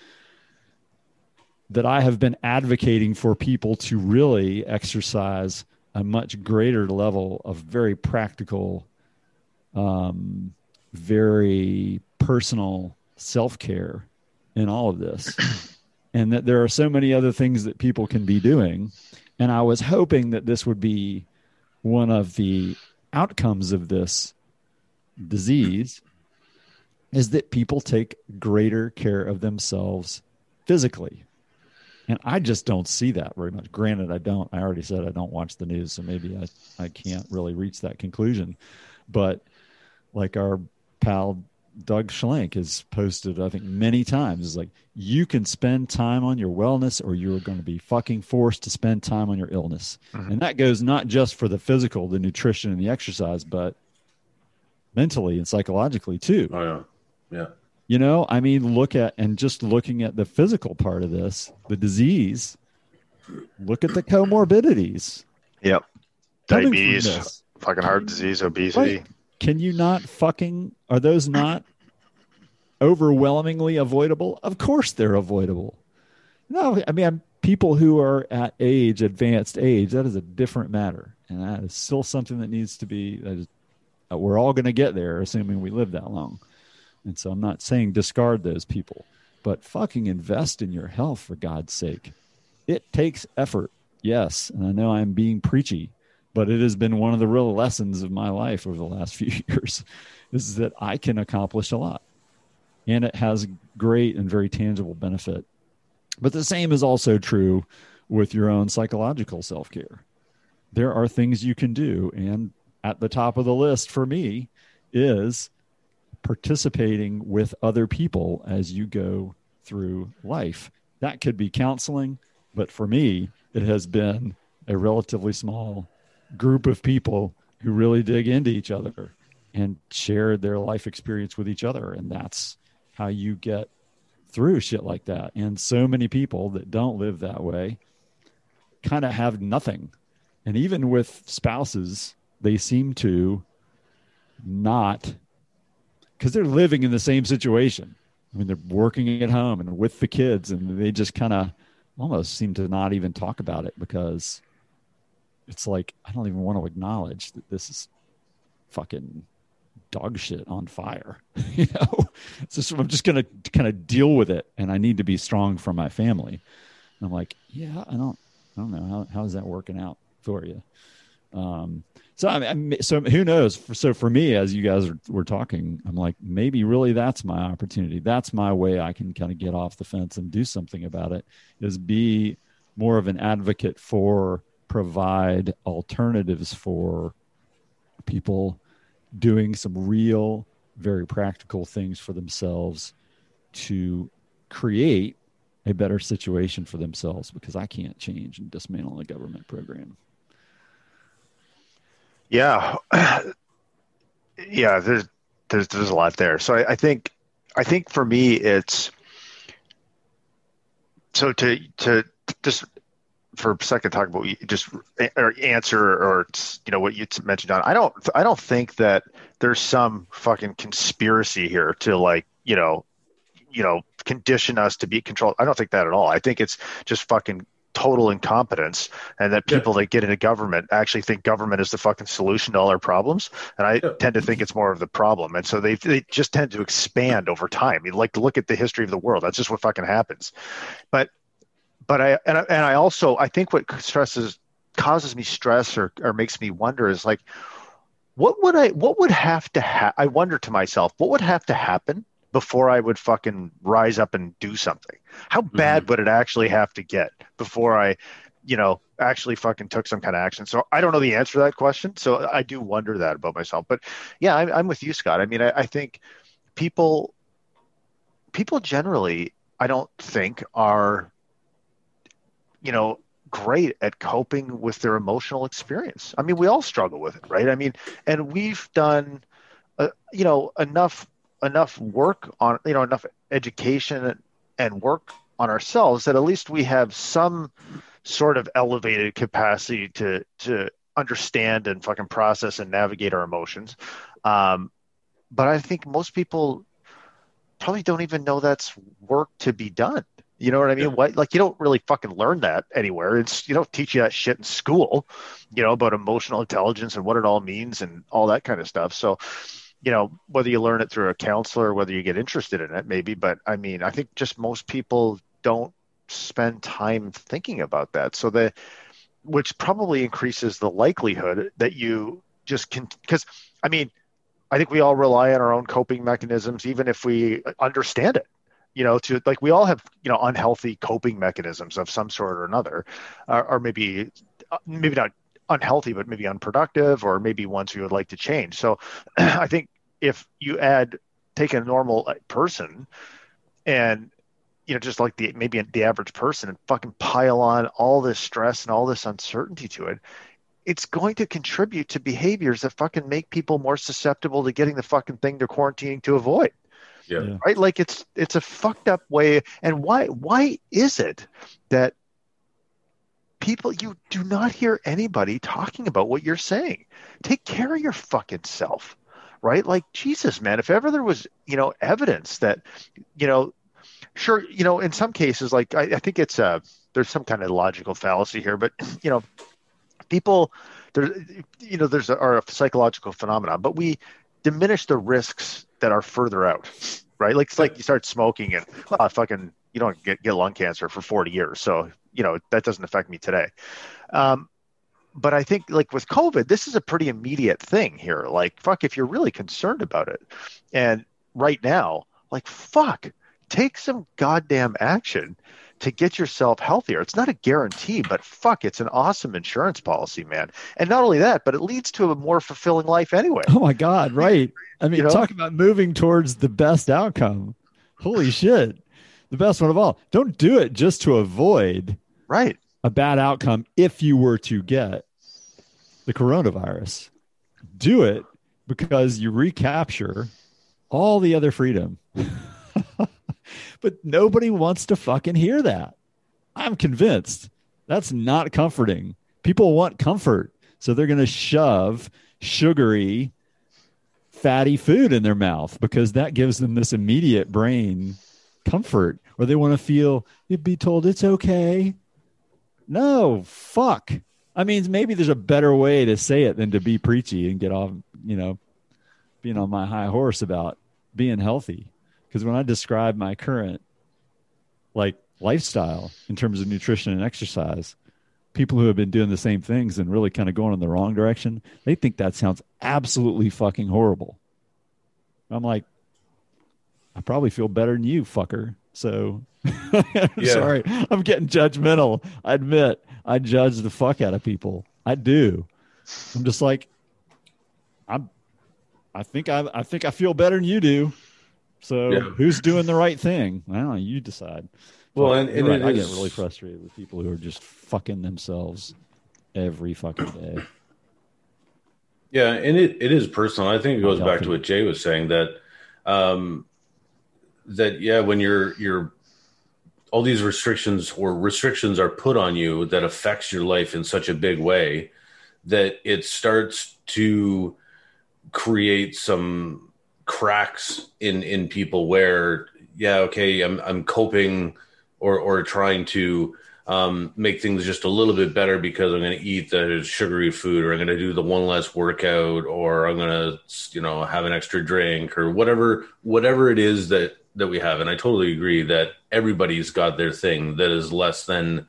that I have been advocating for people to really exercise a much greater level of very practical, very personal self-care in all of this. And that there are so many other things that people can be doing. And I was hoping that this would be one of the outcomes of this disease, is that people take greater care of themselves physically. And I just don't see that very much. Granted, I already said I don't watch the news, so maybe I can't really reach that conclusion. But like our pal Doug Schlenk has posted, I think, many times, is like, you can spend time on your wellness, or you're going to be fucking forced to spend time on your illness. Mm-hmm. And that goes not just for the physical, the nutrition and the exercise, but mentally and psychologically too. Oh yeah. Yeah. You know, I mean, looking at the physical part of this, the disease, look at the comorbidities. Yep. Diabetes, fucking heart disease, obesity. Right. Can you not are those not overwhelmingly avoidable? Of course they're avoidable. No, I mean, people who are at advanced age, that is a different matter. And that is still something that needs to be, we're all going to get there, assuming we live that long. And so I'm not saying discard those people, but fucking invest in your health, for God's sake. It takes effort. Yes. And I know I'm being preachy, but it has been one of the real lessons of my life over the last few years, is that I can accomplish a lot, and it has great and very tangible benefit. But the same is also true with your own psychological self-care. There are things you can do. And at the top of the list for me is participating with other people as you go through life. That could be counseling, but for me, it has been a relatively small group of people who really dig into each other and share their life experience with each other. And that's how you get through shit like that. And so many people that don't live that way kind of have nothing. And even with spouses, they seem to not, because they're living in the same situation. I mean, they're working at home and with the kids, and they just kind of almost seem to not even talk about it, because it's like, I don't even want to acknowledge that this is fucking dog shit on fire. You know, so I'm just going to kind of deal with it, and I need to be strong for my family. And I'm like, yeah, I don't I don't know how is that working out for you. So who knows? So for me, as you guys were talking, I'm like, maybe really that's my opportunity. That's my way I can kind of get off the fence and do something about it, is be more of an advocate for, provide alternatives for people doing some real, very practical things for themselves to create a better situation for themselves, because I can't change and dismantle a government program. Yeah. Yeah. There's a lot there. So I think for me, it's so to just for a second talk about just or answer or what you mentioned, Don. I don't think that there's some fucking conspiracy here to condition us to be controlled. I don't think that at all. I think it's just fucking total incompetence, and that people that get into government actually think government is the fucking solution to all our problems. And I tend to think it's more of the problem. And so they just tend to expand over time. You like to look at the history of the world. That's just what fucking happens. But I also think what causes me stress or makes me wonder is like, what would have to I wonder to myself, what would have to happen before I would fucking rise up and do something? How bad would it actually have to get before I, actually fucking took some kind of action? So I don't know the answer to that question. So I do wonder that about myself. But yeah, I'm with you, Scott. I mean, I think people generally, I don't think are, great at coping with their emotional experience. I mean, we all struggle with it, right? I mean, and we've done, enough work on, enough education and work on ourselves that at least we have some sort of elevated capacity to understand and fucking process and navigate our emotions. But I think most people probably don't even know that's work to be done. You know what I mean? What, like, you don't really fucking learn that anywhere. You don't teach you that shit in school, about emotional intelligence and what it all means and all that kind of stuff. So, whether you learn it through a counselor or whether you get interested in it, maybe. But I mean, I think just most people don't spend time thinking about that. So which probably increases the likelihood that you just can, because I mean, I think we all rely on our own coping mechanisms, even if we understand it. To like, we all have, unhealthy coping mechanisms of some sort or another, or maybe not unhealthy, but maybe unproductive, or maybe ones you would like to change. So I think if you take a normal person and, just like maybe the average person, and fucking pile on all this stress and all this uncertainty to it, it's going to contribute to behaviors that fucking make people more susceptible to getting the fucking thing they're quarantining to avoid. Yeah. Right. Like it's a fucked up way. And why is it that people, you do not hear anybody talking about what you're saying? Take care of your fucking self. Right. Like, Jesus, man, if ever there was, evidence that, sure, in some cases, like I think it's there's some kind of logical fallacy here, but, people, there's a psychological phenomenon, but we diminish the risks that are further out, right? Like, it's like you start smoking and fucking, you don't get lung cancer for 40 years. So, that doesn't affect me today. But I think, like, with COVID, this is a pretty immediate thing here. Like, fuck, if you're really concerned about it, and right now, like, fuck, take some goddamn action to get yourself healthier. It's not a guarantee, but fuck, it's an awesome insurance policy, man. And not only that, but it leads to a more fulfilling life anyway. Oh my God. Right. I mean, talk about moving towards the best outcome. Holy shit. The best one of all. Don't do it just to avoid a bad outcome. If you were to get the coronavirus, do it because you recapture all the other freedom. But nobody wants to fucking hear that. I'm convinced that's not comforting. People want comfort, so they're going to shove sugary, fatty food in their mouth because that gives them this immediate brain comfort, or they want to feel, you'd be told it's okay. No, fuck. I mean, maybe there's a better way to say it than to be preachy and get off, being on my high horse about being healthy. Because when I describe my current lifestyle in terms of nutrition and exercise, people who have been doing the same things and really kind of going in the wrong direction, they think that sounds absolutely fucking horrible. I'm like, I probably feel better than you, fucker. So sorry, I'm getting judgmental. I admit I judge the fuck out of people. I do. I'm just like, I think I feel better than you do. So who's doing the right thing? I don't know. You decide. Well, and right, I get really frustrated with people who are just fucking themselves every fucking day. Yeah, and it is personal. I think it goes back to what Jay was saying that when you're all these restrictions are put on you that affects your life in such a big way that it starts to create some cracks in people where I'm coping or trying to make things just a little bit better because I'm going to eat the sugary food, or I'm going to do the one less workout, or I'm going to have an extra drink, or whatever it is that we have. And I totally agree that everybody's got their thing that is less than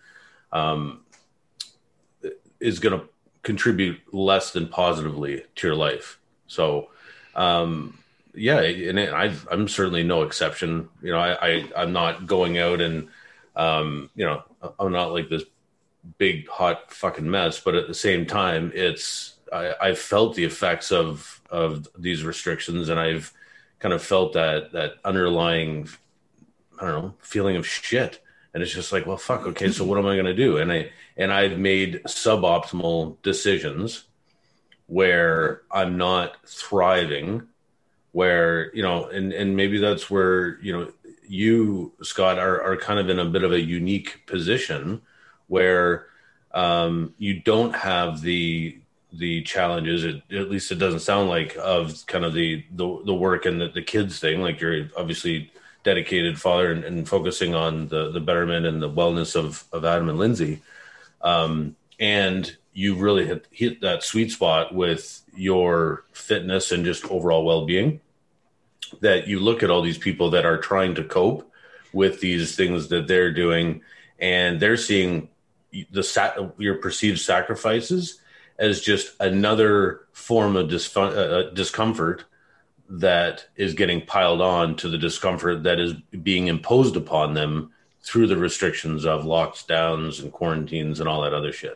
is going to contribute less than positively to your life. So I'm certainly no exception. I'm not going out and I'm not like this big hot fucking mess, but at the same time, I've felt the effects of these restrictions, and I've kind of felt that underlying, I don't know, feeling of shit. And it's just like, well, fuck. Okay. So what am I going to do? And I've made suboptimal decisions where I'm not thriving, where, and maybe that's where, you, Scott, are kind of in a bit of a unique position where you don't have the challenges, at least it doesn't sound like, of kind of the work and the kids thing. Like, you're obviously dedicated father and focusing on the betterment and the wellness of Adam and Lindsay. And you really hit that sweet spot with your fitness and just overall well-being, that you look at all these people that are trying to cope with these things that they're doing, and they're seeing your perceived sacrifices as just another form of discomfort that is getting piled on to the discomfort that is being imposed upon them through the restrictions of lockdowns and quarantines and all that other shit.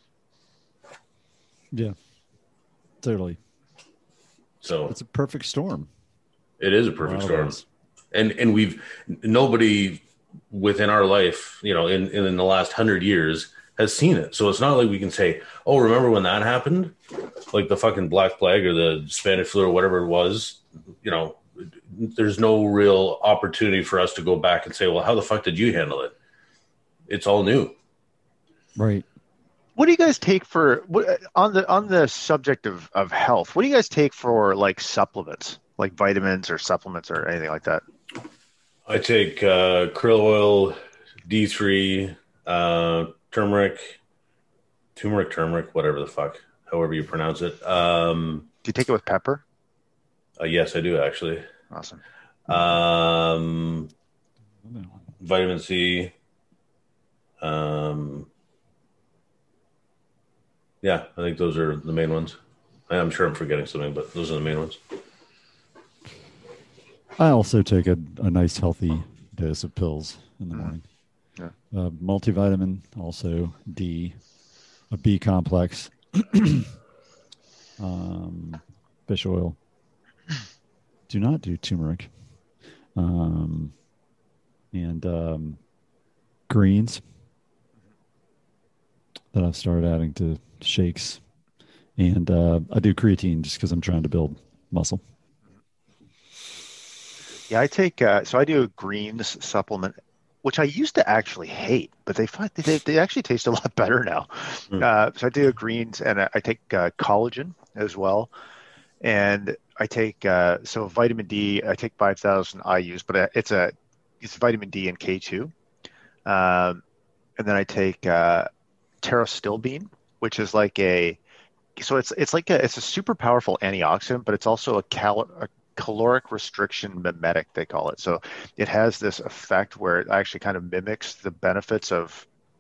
Yeah, totally. So it's a perfect storm. It is a perfect storm. And nobody within our life, in the last 100 years has seen it. So it's not like we can say, oh, remember when that happened? Like the fucking Black Plague or the Spanish flu or whatever it was, there's no real opportunity for us to go back and say, well, how the fuck did you handle it? It's all new. Right. What do you guys take on the subject of health? What do you guys take for like supplements, like vitamins or supplements or anything like that? I take krill oil, D3, turmeric, whatever the fuck, however you pronounce it. Do you take it with pepper? Yes, I do actually. Awesome. Vitamin C. Yeah, I think those are the main ones. I'm sure I'm forgetting something, but those are the main ones. I also take a nice healthy dose of pills in the morning. Yeah. Multivitamin, also D, a B complex, fish oil. Do not do turmeric. And greens that I've started adding to shakes. And I do creatine just because I'm trying to build muscle. Yeah, I take so I do a greens supplement, which I used to actually hate, but they actually taste a lot better now. So I do greens, and I take collagen as well, and I take so vitamin D. I take 5,000 IU's, but it's vitamin D and K2, and then I take pterostilbene, which is like it's a super powerful antioxidant, but it's also a caloric restriction mimetic, they call it. So it has this effect where it actually kind of mimics the benefits of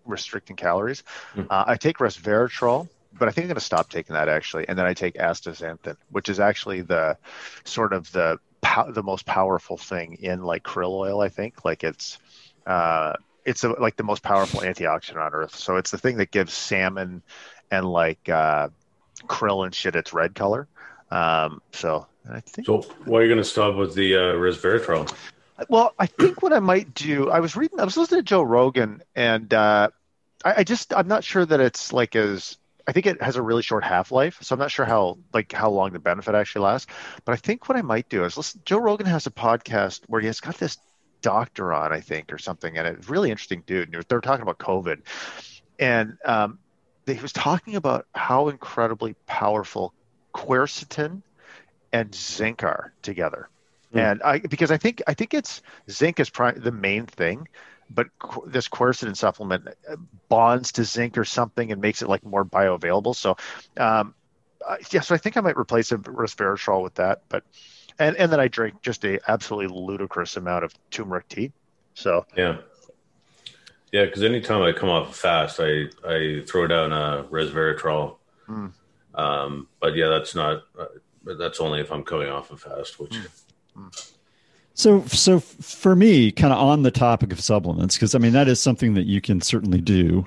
restricting calories. I take resveratrol, but I think I'm going to stop taking that actually. And then I take astaxanthin, which is actually the sort of the most powerful thing in like krill oil. I think like it's like the most powerful antioxidant on earth. So it's the thing that gives salmon and like krill and shit its red color. So I think. So why are you going to stop with the resveratrol? Well, I think what I might do, I was listening to Joe Rogan, and I'm not sure that it's like I think it has a really short half-life, so I'm not sure how long the benefit actually lasts. But I think what I might do is listen. Joe Rogan has a podcast where he has got this doctor on, I think, or something, and it's a really interesting dude. And they're talking about COVID, and he was talking about how incredibly powerful quercetin and zinc are together. And because I think it's zinc is the main thing, but this quercetin supplement bonds to zinc or something and makes it like more bioavailable. So, so I think I might replace a resveratrol with that. But and then I drink just a absolutely ludicrous amount of turmeric tea. So yeah, because anytime I come off fast, I throw down a resveratrol. But yeah, that's only if I'm coming off a fast, which. So for me, kind of on the topic of supplements, because I mean that is something that you can certainly do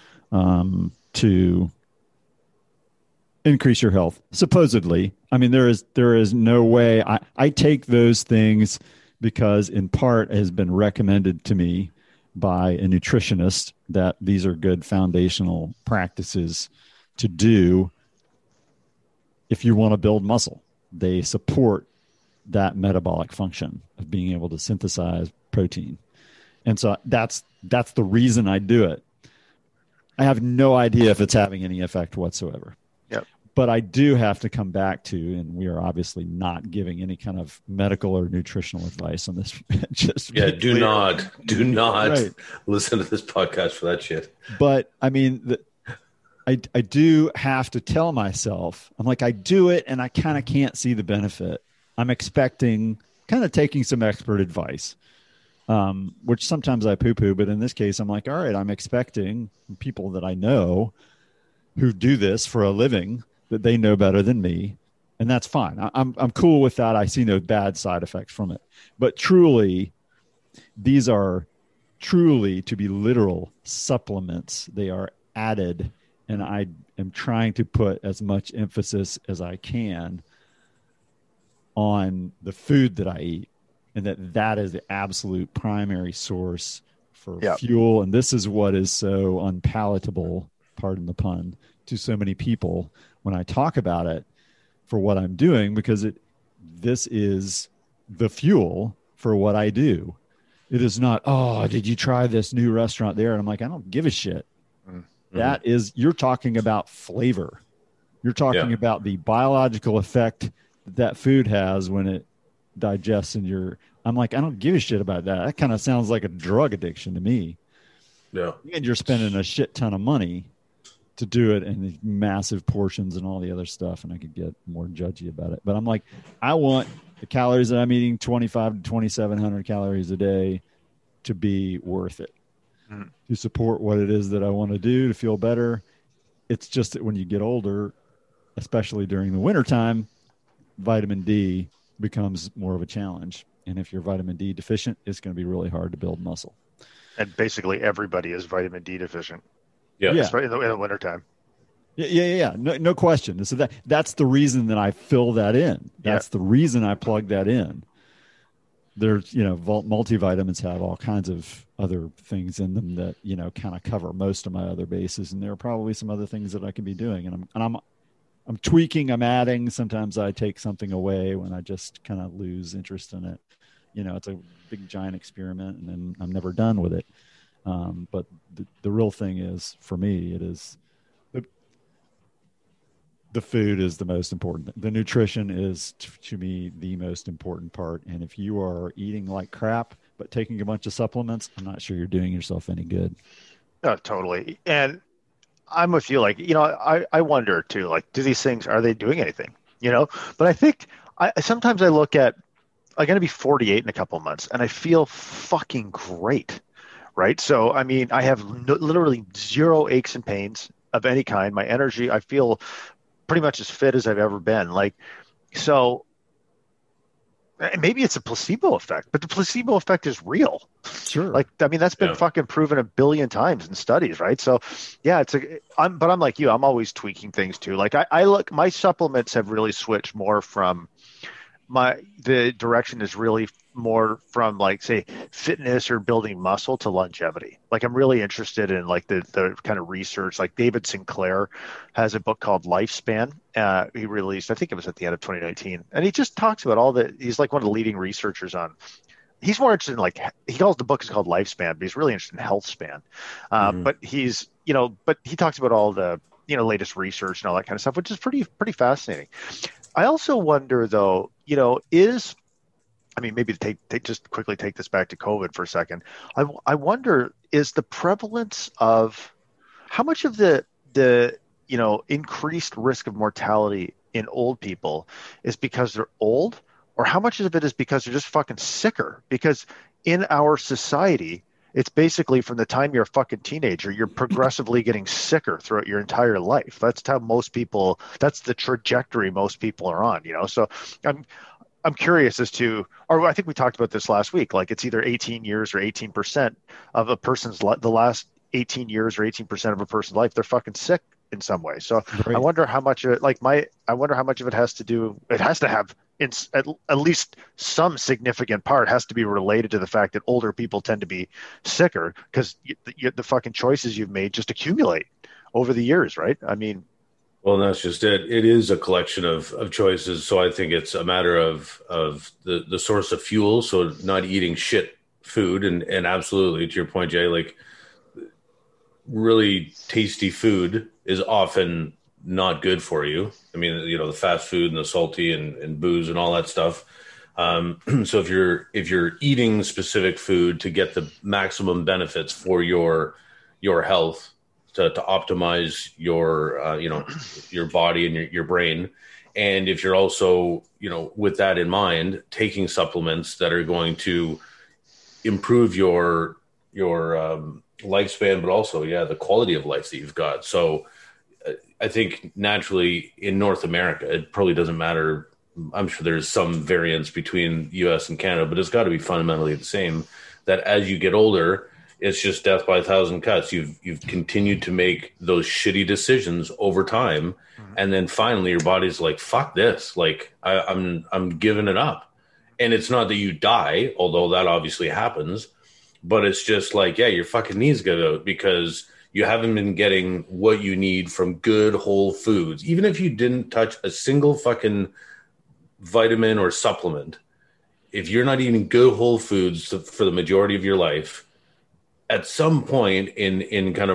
to increase your health. Supposedly, I mean there is no way I take those things because in part it has been recommended to me by a nutritionist that these are good foundational practices to do if you want to build muscle. They support that metabolic function of being able to synthesize protein. And so that's the reason I do it. I have no idea if it's having any effect whatsoever. Yep. But I do have to come back to, and we are obviously not giving any kind of medical or nutritional advice on this. Do not right. Listen to this podcast for that shit. But I mean, I do have to tell myself, I'm like, I do it and I kind of can't see the benefit. I'm expecting kind of taking some expert advice, which sometimes I poo-poo, but in this case, I'm like, all right, I'm expecting people that I know who do this for a living that they know better than me, and that's fine. I'm cool with that. I see no bad side effects from it. But truly, these are truly, to be literal, supplements. They are added, and I am trying to put as much emphasis as I can on the food that I eat, and that is the absolute primary source for fuel. And this is what is so unpalatable, pardon the pun, to so many people when I talk about it for what I'm doing, because this is the fuel for what I do. It is not, oh, did you try this new restaurant there? And I'm like, I don't give a shit. That is, you're talking about flavor. You're talking about the biological effect that food has when it digests in I'm like, I don't give a shit about that. That kind of sounds like a drug addiction to me. Yeah. And you're spending a shit ton of money to do it in these massive portions and all the other stuff. And I could get more judgy about it, but I'm like, I want the calories that I'm eating, 25 to 2,700 calories a day, to be worth it, to support what it is that I want to do to feel better. It's just that when you get older, especially during the wintertime, vitamin D becomes more of a challenge. And if you're vitamin D deficient, it's going to be really hard to build muscle. And basically everybody is vitamin D deficient. Yeah. Especially in the wintertime. Yeah. No question. So that's the reason that I fill that in. That's the reason I plug that in. There's, multivitamins have all kinds of other things in them that, kind of cover most of my other bases. And there are probably some other things that I can be doing. And I'm tweaking, I'm adding. Sometimes I take something away when I just kind of lose interest in it. It's a big giant experiment, and then I'm never done with it. But the real thing is, for me, it is the food is the most important. The nutrition is, to me, the most important part. And if you are eating like crap but taking a bunch of supplements, I'm not sure you're doing yourself any good. Oh, totally. And I'm with you. Like, I wonder too, like, do these things, are they doing anything? But I think sometimes I look at, I'm going to be 48 in a couple of months, and I feel fucking great. right? So, I mean, I have literally zero aches and pains of any kind. My energy, I feel pretty much as fit as I've ever been. Like, so maybe it's a placebo effect, but the placebo effect is real. Sure. Like, I mean, that's been fucking proven 1 billion times in studies, right? So, yeah, I'm like you. I'm always tweaking things too. Like, I look, my supplements have really switched more from the direction is really more from, like, say, fitness or building muscle to longevity. Like, I'm really interested in, like, the kind of research. Like, David Sinclair has a book called Lifespan. He released, I think it was at the end of 2019, and he just talks about he's like one of the leading researchers on. He's more interested in, like, he calls the book is called Lifespan, but he's really interested in health span. But but he talks about all the latest research and all that kind of stuff, which is pretty fascinating. I also wonder, though, maybe to just quickly take this back to COVID for a second. I wonder, is the prevalence of how much of the increased risk of mortality in old people is because they're old, or how much of it is because they're just fucking sicker? Because in our society, it's basically from the time you're a fucking teenager, you're progressively getting sicker throughout your entire life. That's how that's the trajectory most people are on, So I'm curious as to, or I think we talked about this last week, like, it's either 18 years or 18% of a person's the last 18 years or 18% of a person's life, they're fucking sick in some way. So right. I wonder how much of it, has to do, it has to have at least some significant part has to be related to the fact that older people tend to be sicker because the fucking choices you've made just accumulate over the years, right? I mean, well, that's just it. It is a collection of choices. So I think it's a matter of the source of fuel. So not eating shit food, and absolutely to your point, Jay, like, really tasty food is often not good for you. I mean, the fast food and the salty and booze and all that stuff. So if you're eating specific food to get the maximum benefits for your health, to optimize your your body and your brain, and if you're also with that in mind, taking supplements that are going to improve your lifespan, but also the quality of life that you've got. So I think naturally in North America, it probably doesn't matter. I'm sure there's some variance between US and Canada, but it's got to be fundamentally the same, that as you get older, it's just death by 1,000 cuts. You've continued to make those shitty decisions over time. Mm-hmm. And then finally your body's like, fuck this. Like, I'm giving it up. And it's not that you die, although that obviously happens, but it's just like, your fucking knees go out because you haven't been getting what you need from good whole foods. Even if you didn't touch a single fucking vitamin or supplement, if you're not eating good whole foods for the majority of your life, at some point in kind of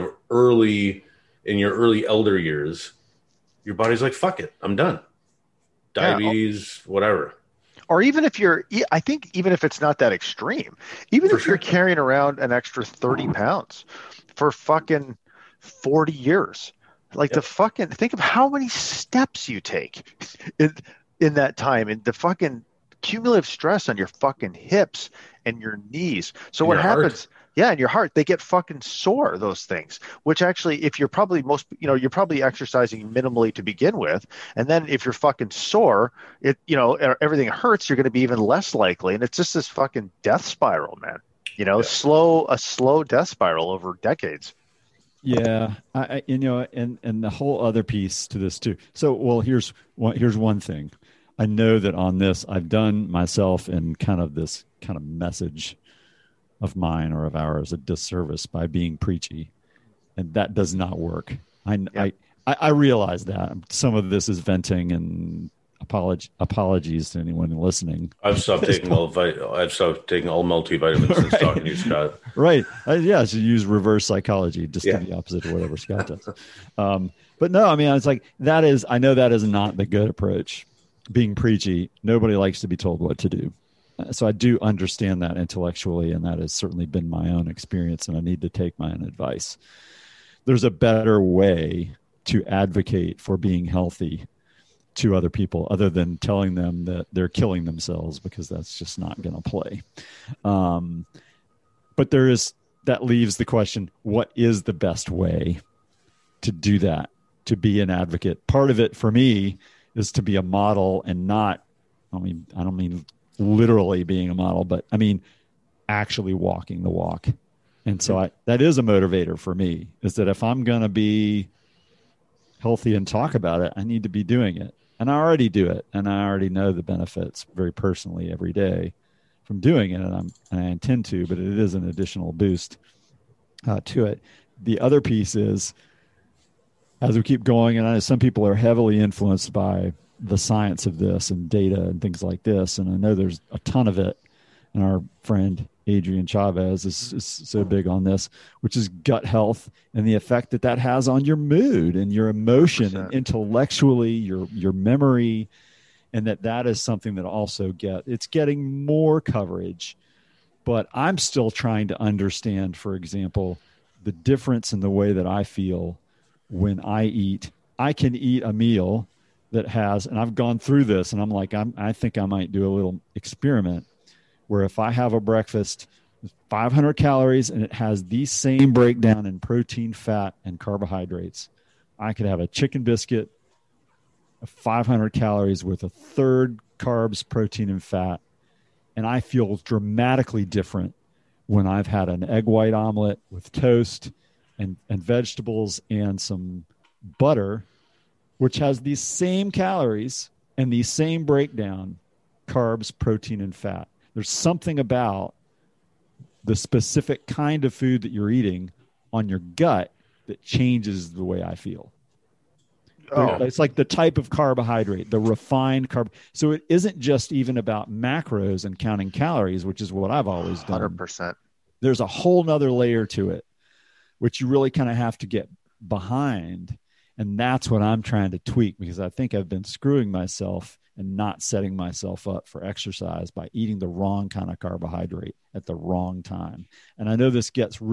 your early elder years, your body's like, fuck it, I'm done. Diabetes, whatever. Or even if I think even if it's not that extreme, even if you're carrying around an extra 30 pounds for fucking 40 years, like, the fucking, think of how many steps you take in that time, and the fucking cumulative stress on your fucking hips and your knees. So what happens? Yeah, and your heart, they get fucking sore, those things, which actually, if you're probably you're probably exercising minimally to begin with. And then if you're fucking sore, everything hurts, you're going to be even less likely. And it's just this fucking death spiral, man, a slow death spiral over decades. Yeah. And the whole other piece to this too. So, well, here's one thing. I know that on this, I've done myself in kind of this kind of message of mine or of ours a disservice by being preachy, and that does not work. I realize that some of this is venting, and apologies to anyone listening. I've stopped taking all multivitamins since talking to you, Scott. Right? I should use reverse psychology, just do the opposite of whatever Scott does. But no, I mean, it's like I know that is not the good approach. Being preachy, nobody likes to be told what to do. So I do understand that intellectually, and that has certainly been my own experience, and I need to take my own advice. There's a better way to advocate for being healthy to other people other than telling them that they're killing themselves, because that's just not going to play. But there is that leaves the question, what is the best way to do that, to be an advocate? Part of it for me is to be a model and not, I don't mean literally being a model, but I mean actually walking the walk. And so that is a motivator for me, is that if I'm going to be healthy and talk about it, I need to be doing it. And I already do it. And I already know the benefits very personally every day from doing it. And I intend to, but it is an additional boost to it. The other piece is, as we keep going, and I know some people are heavily influenced by the science of this and data and things like this. And I know there's a ton of it. And our friend Adrian Chavez is so big on this, which is gut health and the effect that has on your mood and your emotion 100%. And intellectually, your memory, and that is something that also it's getting more coverage. But I'm still trying to understand, for example, the difference in the way that I feel when I eat. I can eat a meal that has, and I've gone through this, and I'm like, I think I might do a little experiment where if I have a breakfast, 500 calories, and it has the same breakdown in protein, fat, and carbohydrates, I could have a chicken biscuit of 500 calories with a third carbs, protein, and fat, and I feel dramatically different when I've had an egg white omelet with toast and vegetables and some butter, which has these same calories and the same breakdown, carbs, protein, and fat. There's something about the specific kind of food that you're eating on your gut that changes the way I feel. Oh. It's like the type of carbohydrate, the refined carb. So it isn't just even about macros and counting calories, which is what I've always done. 100%. There's a whole nother layer to it, which you really kind of have to get behind. And that's what I'm trying to tweak, because I think I've been screwing myself and not setting myself up for exercise by eating the wrong kind of carbohydrate at the wrong time. And I know this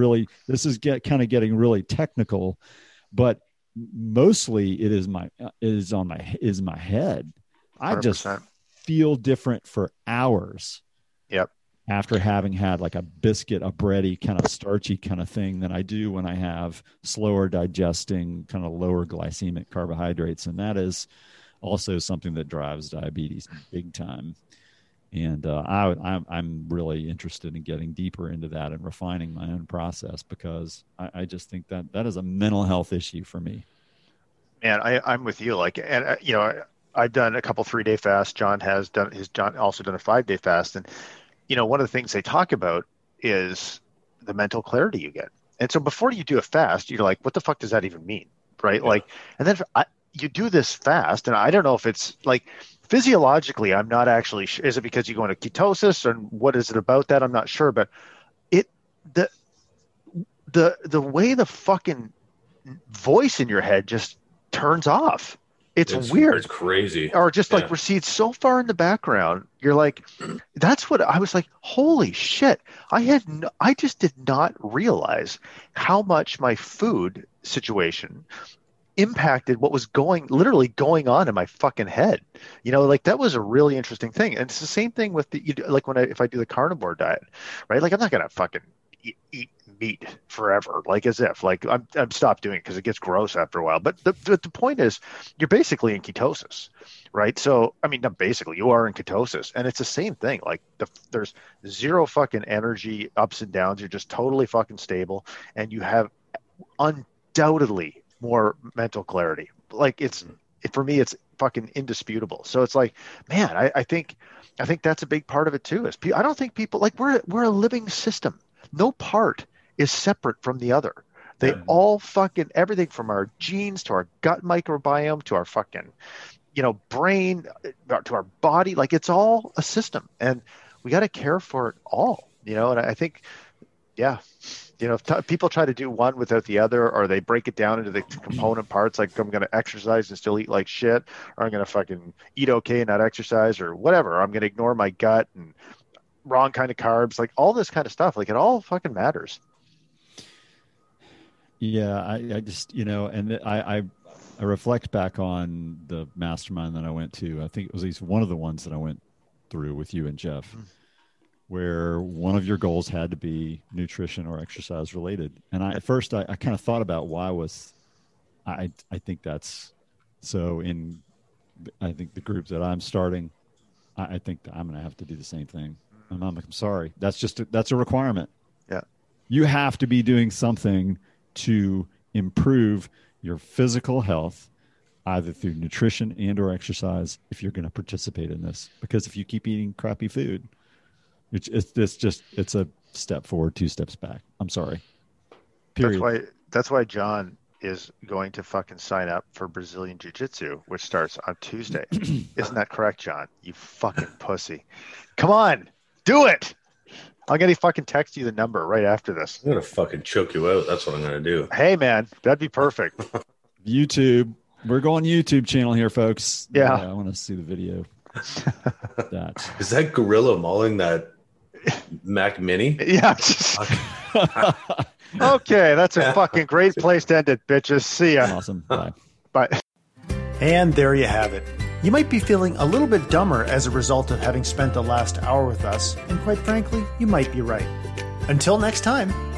is getting really technical, but mostly it is my head. 100%. I just feel different for hours. Yep. After having had like a biscuit, a bready kind of starchy kind of thing than I do when I have slower digesting, kind of lower glycemic carbohydrates. And that is also something that drives diabetes big time. And I'm really interested in getting deeper into that and refining my own process, because I just think that is a mental health issue for me. Man, I'm with you. Like, and I've done a couple 3-day fasts. John also done a 5-day fast. And, one of the things they talk about is the mental clarity you get. And so before you do a fast, you're like, what the fuck does that even mean? Right. Yeah. Like, and then you do this fast, and I don't know if it's like physiologically, I'm not actually sure. Is it because you go into ketosis, or what is it about that? I'm not sure, but the way the fucking voice in your head just turns off. It's weird. It's crazy. Or just like recedes so far in the background. You're like, that's what I was like, holy shit. I just did not realize how much my food situation impacted what was literally going on in my fucking head. Like that was a really interesting thing. And it's the same thing with if I do the carnivore diet, right? Like I'm not going to fucking eat meat forever, like as if like I'm stopped doing it because it gets gross after a while. But the point is, you're basically in ketosis, right? So, I mean, not basically, you are in ketosis, and it's the same thing. Like there's zero fucking energy ups and downs. You're just totally fucking stable, and you have undoubtedly more mental clarity. Like for me, it's fucking indisputable. So it's like, man, I think that's a big part of it too. Is I don't think people like we're a living system. No part is separate from the other. They all fucking everything from our genes to our gut microbiome to our fucking, brain to our body. Like it's all a system, and we got to care for it all. And I think, people try to do one without the other, or they break it down into the component parts. Like I'm going to exercise and still eat like shit, or I'm going to fucking eat okay and not exercise, or whatever. I'm going to ignore my gut and wrong kind of carbs, like all this kind of stuff. Like it all fucking matters. Yeah, I just and I reflect back on the mastermind that I went to. I think it was at least one of the ones that I went through with you and Jeff, where one of your goals had to be nutrition or exercise related. And at first I kind of thought about why was I think that's so I think the group that I'm starting, I think that I'm going to have to do the same thing. And I'm sorry. That's a requirement. Yeah. You have to be doing something to improve your physical health, either through nutrition and or exercise, if you're going to participate in this. Because if you keep eating crappy food, it's a step forward, 2 steps back. I'm sorry. Period. That's why John is going to fucking sign up for Brazilian Jiu-Jitsu, which starts on Tuesday. Isn't that correct, John? You fucking pussy. Come on, do it. I'm going to fucking text you the number right after this. I'm going to fucking choke you out. That's what I'm going to do. Hey, man, that'd be perfect. YouTube. We're going YouTube channel here, folks. Yeah. I want to see the video. Is that gorilla mauling that Mac Mini? Yeah. Okay, that's a fucking great place to end it, bitches. See ya. Awesome. Bye. Bye. And there you have it. You might be feeling a little bit dumber as a result of having spent the last hour with us, and quite frankly, you might be right. Until next time.